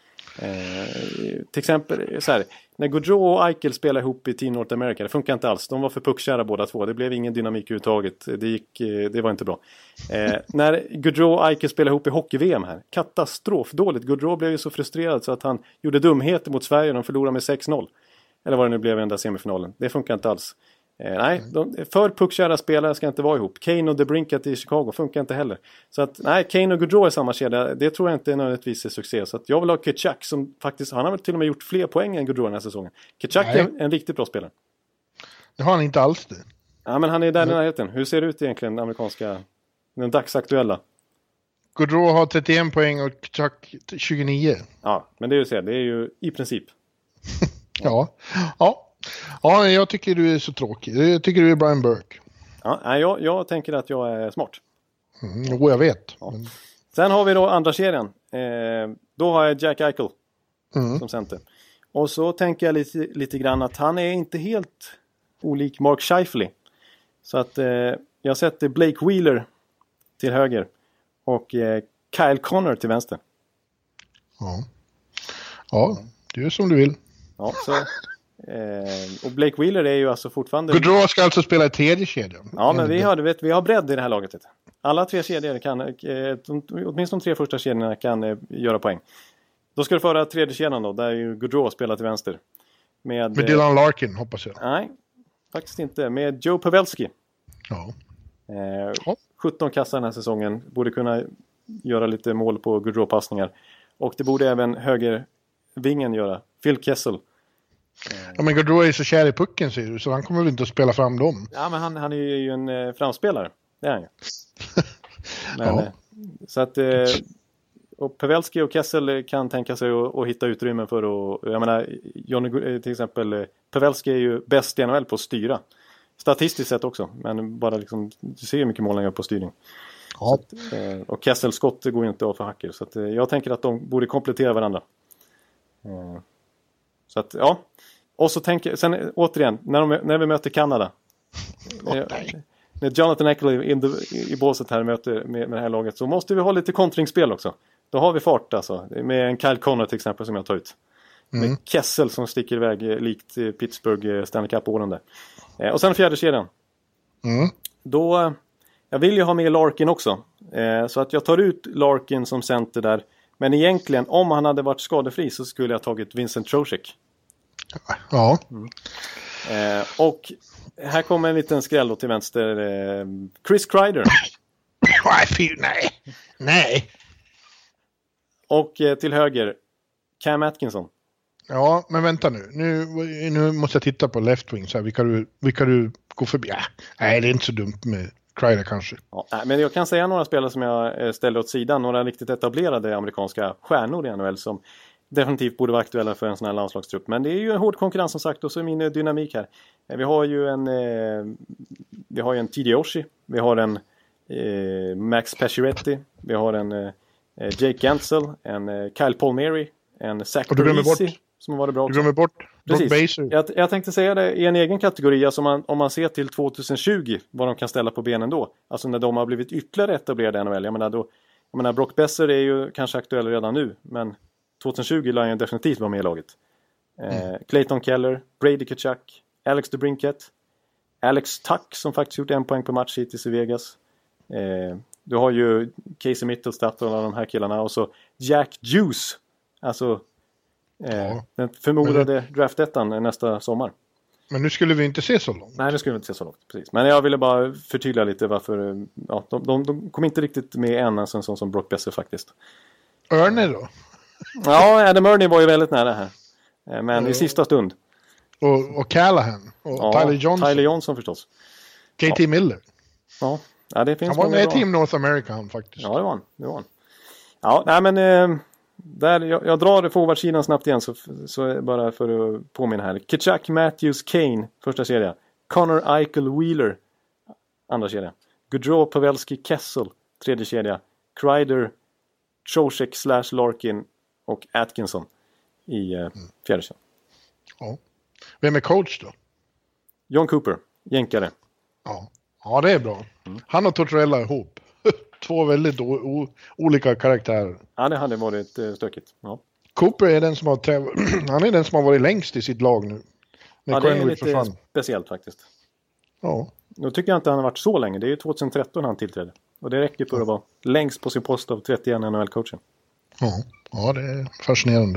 Till exempel så här, när Gaudreau och Eichel spelar ihop i Team North America, det funkar inte alls. De var för puckkära båda två. Det blev ingen dynamik överhuvudtaget. Det var inte bra. När Gaudreau och Eichel spelade ihop i hockey-VM här, katastrofdåligt. Gaudreau blev ju så frustrerad så att han gjorde dumheter mot Sverige och de förlorade med 6-0. Eller vad det nu blev i den där semifinalen. Det funkar inte alls. För puckkära spelare ska inte vara ihop. Kane och DeBrincat i Chicago funkar inte heller. Så att, Kane och Gaudreau är samma kedja. Det tror jag inte är nödvändigtvis är succé. Så att jag vill ha Tkachuk som faktiskt, han har väl till och med gjort fler poäng än Gaudreau den här säsongen. Tkachuk är en riktigt bra spelare. Det har han inte alls det. Ja, men han är där i närheten. Hur ser det ut egentligen, den dagsaktuella? Gaudreau har 31 poäng och Tkachuk 29. Ja, men det är ju i princip. Ja, jag tycker du är så tråkig. Jag tycker du är Brian Burke. Ja, jag tänker att jag är smart. Jag vet. Ja. Sen har vi då andra serien. Då har jag Jack Eichel som center. Och så tänker jag lite grann att han är inte helt olik Mark Scheifele. Så att jag sätter Blake Wheeler till höger och Kyle Connor till vänster. Ja, du är som du vill. Ja, så... och Blake Wheeler är ju alltså fortfarande... Gaudreau ska alltså spela i tredje kedjan. Ja, men vi har bredd i det här laget. Alla tre kedjor kan, åtminstone de tre första kedjorna kan göra poäng. Då ska du föra tredje kedjan då, där ju Gaudreau spelar till vänster. Med Dylan Larkin, hoppas jag. Nej, faktiskt inte. Med Joe Pavelski. 17 kassar den här säsongen. Borde kunna göra lite mål på Gaudreau-passningar. Och det borde även högervingen göra. Phil Kessel. Ja, men Gaudreau är så kär i pucken, säger du, så han kommer väl inte att spela fram dem. Ja, men han är ju en framspelare. Det är han ju. Men, så att och Pavelski och Kessel kan tänka sig att hitta utrymmen för att, jag menar, till exempel Pavelski är ju bäst i NHL på att styra. statistiskt sett också. Men bara liksom, du ser hur mycket mål han gör på styrning. Ja. Så att, och Kessels skott går ju inte av för hacker. Så att, jag tänker att de borde komplettera varandra. Så att, ja. Och så tänker sen återigen, när vi möter Kanada. När Jonathan Eckerle i båset här möter med det här laget, så måste vi ha lite kontringsspel också. Då har vi fart alltså. Med en Kyle Connor till exempel som jag tar ut. Med Kessel som sticker iväg likt Pittsburgh Stanley Cup-åren där. Och sen fjärde kedjan. Då, jag vill ju ha med Larkin också. Så att jag tar ut Larkin som center där. Men egentligen, om han hade varit skadefri så skulle jag ha tagit Vincent Trocheck. Ja. Och här kommer en liten skräll då till vänster. Chris Kreider. Nej. Och till höger Cam Atkinson. Ja, men vänta nu. Nu måste jag titta på left wing. Så här, vilka du går förbi. Nej, det är inte så dumt med Kreider kanske. Ja, men jag kan säga några spelare som jag ställer åt sidan. Några riktigt etablerade amerikanska stjärnor i NHL som definitivt borde vara aktuella för en sån här landslagstrupp. Men det är ju en hård konkurrens som sagt. Och så är min dynamik här. Vi har ju en TD Oshie. Vi har en Max Pacioretty. Vi har en Jake Gensel. En Kyle Palmieri. En Zach Parise som har varit bra också. Du glömmer bort Brock Baser. Jag tänkte säga det i en egen kategori. Alltså om man ser till 2020 vad de kan ställa på benen då. Alltså när de har blivit ytterligare etablerade i NHL. Jag menar Brock Besser är ju kanske aktuell redan nu. Men 2020 lär han definitivt vara med i laget. Clayton Keller, Brady Tkachuk, Alex DeBrincat, Alex Tuck som faktiskt gjort 1 poäng per match hittills i Vegas. Du har ju Casey Mittelstadt och alla de här killarna. Och så Jack Juice. Alltså den förmodade draftettan nästa sommar. Men nu skulle vi inte se så långt. Nej, nu skulle vi inte se så långt, precis. Men jag ville bara förtydliga lite varför de kom inte riktigt med än en sån som Brock Besser faktiskt. Ernie då? Ja, Adam Ernie var ju väldigt nära här. Men i sista stund. Och Callahan. Och Tyler Johnson förstås. JT Miller. Ja, det finns. Han var med i Team North America faktiskt. Ja, det var han. Ja, nej men där, jag drar forwardsidan snabbt igen så bara för att påminna här. Tkachuk, Matthews, Kane, första kedja. Connor, Eichel, Wheeler, andra kedja. Gaudreau, Pavelski, Kessel, tredje kedja. Kreider, Trocheck / Larkin och Atkinson i fjärde kedjan. Ja. Vem är coach då? John Cooper, jänkare. Ja, det är bra. Han och Tortorella ihop. 2 väldigt olika karaktärer. Ja, det hade varit stökigt. Ja. Cooper är den som han är den som har varit längst i sitt lag nu. Ja, det är lite speciellt faktiskt. Ja. Nu tycker jag inte han har varit så länge. Det är ju 2013 han tillträdde. Och det räcker för att vara längst på sin post av 31 NHL-coachen. Ja, det är fascinerande.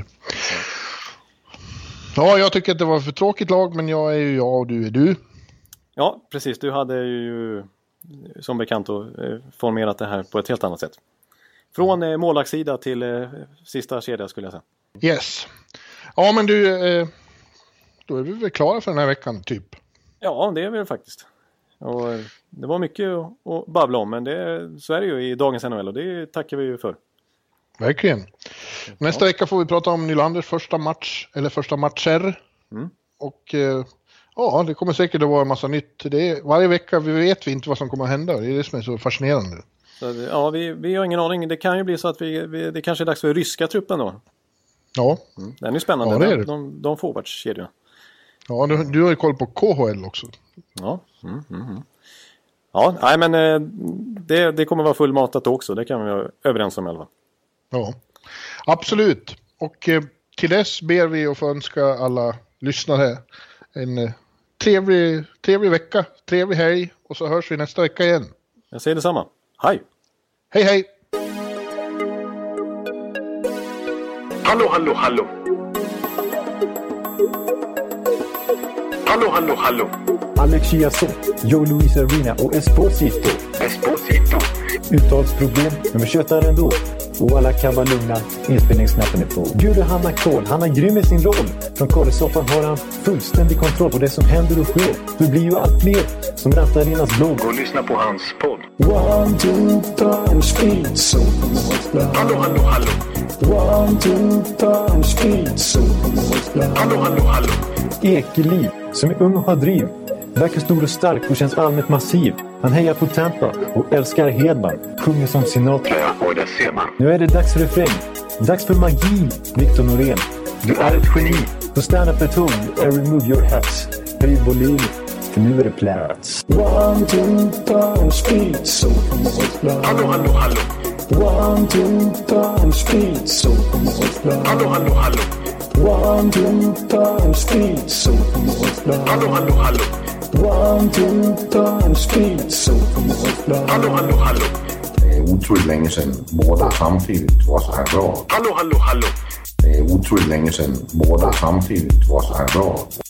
Ja, jag tycker att det var för tråkigt lag, men jag är ju jag och du är du. Ja, precis. Du hade ju som bekant formerat det här på ett helt annat sätt. Från målvaktssida till sista kedja skulle jag säga. Yes. Ja, men du, då är vi väl klara för den här veckan, typ. Ja, det är vi faktiskt. Och det var mycket att babbla om, men så är det ju i dagens NHL och det tackar vi ju för. Verkligen. Nästa vecka får vi prata om Nylanders första match, eller första matcher. Och det kommer säkert att vara en massa nytt. Varje vecka vet vi inte vad som kommer att hända. Det är det som är så fascinerande. Så, vi har ingen aning. Det kan ju bli så att det kanske är dags för ryska truppen då. Ja. Den är spännande. Ja, det är det. De forwardskedjorna. Ja, du har ju koll på KHL också. Ja. Ja, nej men det kommer vara fullmatat också. Det kan vi vara överens om i alla fall. Ja, absolut. Och till dess ber vi att få önska alla lyssnare en trevlig vecka, trevlig helg. Och så hörs vi nästa vecka igen. Jag säger detsamma. Hej! Hej! Hallå! Alex Chiazot, Joe Luis Arena och Esposito. Uttalsproblem, men vi tjötar ändå. Och alla kan vara lugna, inspelningsknappen är på. Bjuder Hanna Kohl, han är grym i sin roll. Från Kållesoffan har han fullständig kontroll på det som händer och sker. Det blir ju allt fler som rattar in hans blogg. Och lyssna på hans podd. 1, 2, 3, speed, so. Hallå! 1, 2, 3, speed, so. Hallå! Ekeliv, som är ung och har driv. Verkar stor och stark och känns allmänt massiv. Han hejar på Tampa och älskar Hedman. Sjunger som Sinatra. Ja, och det ser man. Nu är det dags för refräng. Dags för magi, Victor Norén. Du är ett geni. Så stand up at home and remove your hats. Höj volym, för nu är det plats. 1, 2, 3, speed, so Hallå, hallå, hallå. 1, 2, 3, speed, so Hallå, hallå, hallå. 1, 2, 3, speed, so Hallå, hallå, hallå. 1, 2, 3, speed, so Hallå, hallå, hallå. Det är otroligt länge sedan båda samtidigt var så här bra. Hallå, hallå, hallå. Det är otroligt länge sedan båda samtidigt var så här bra.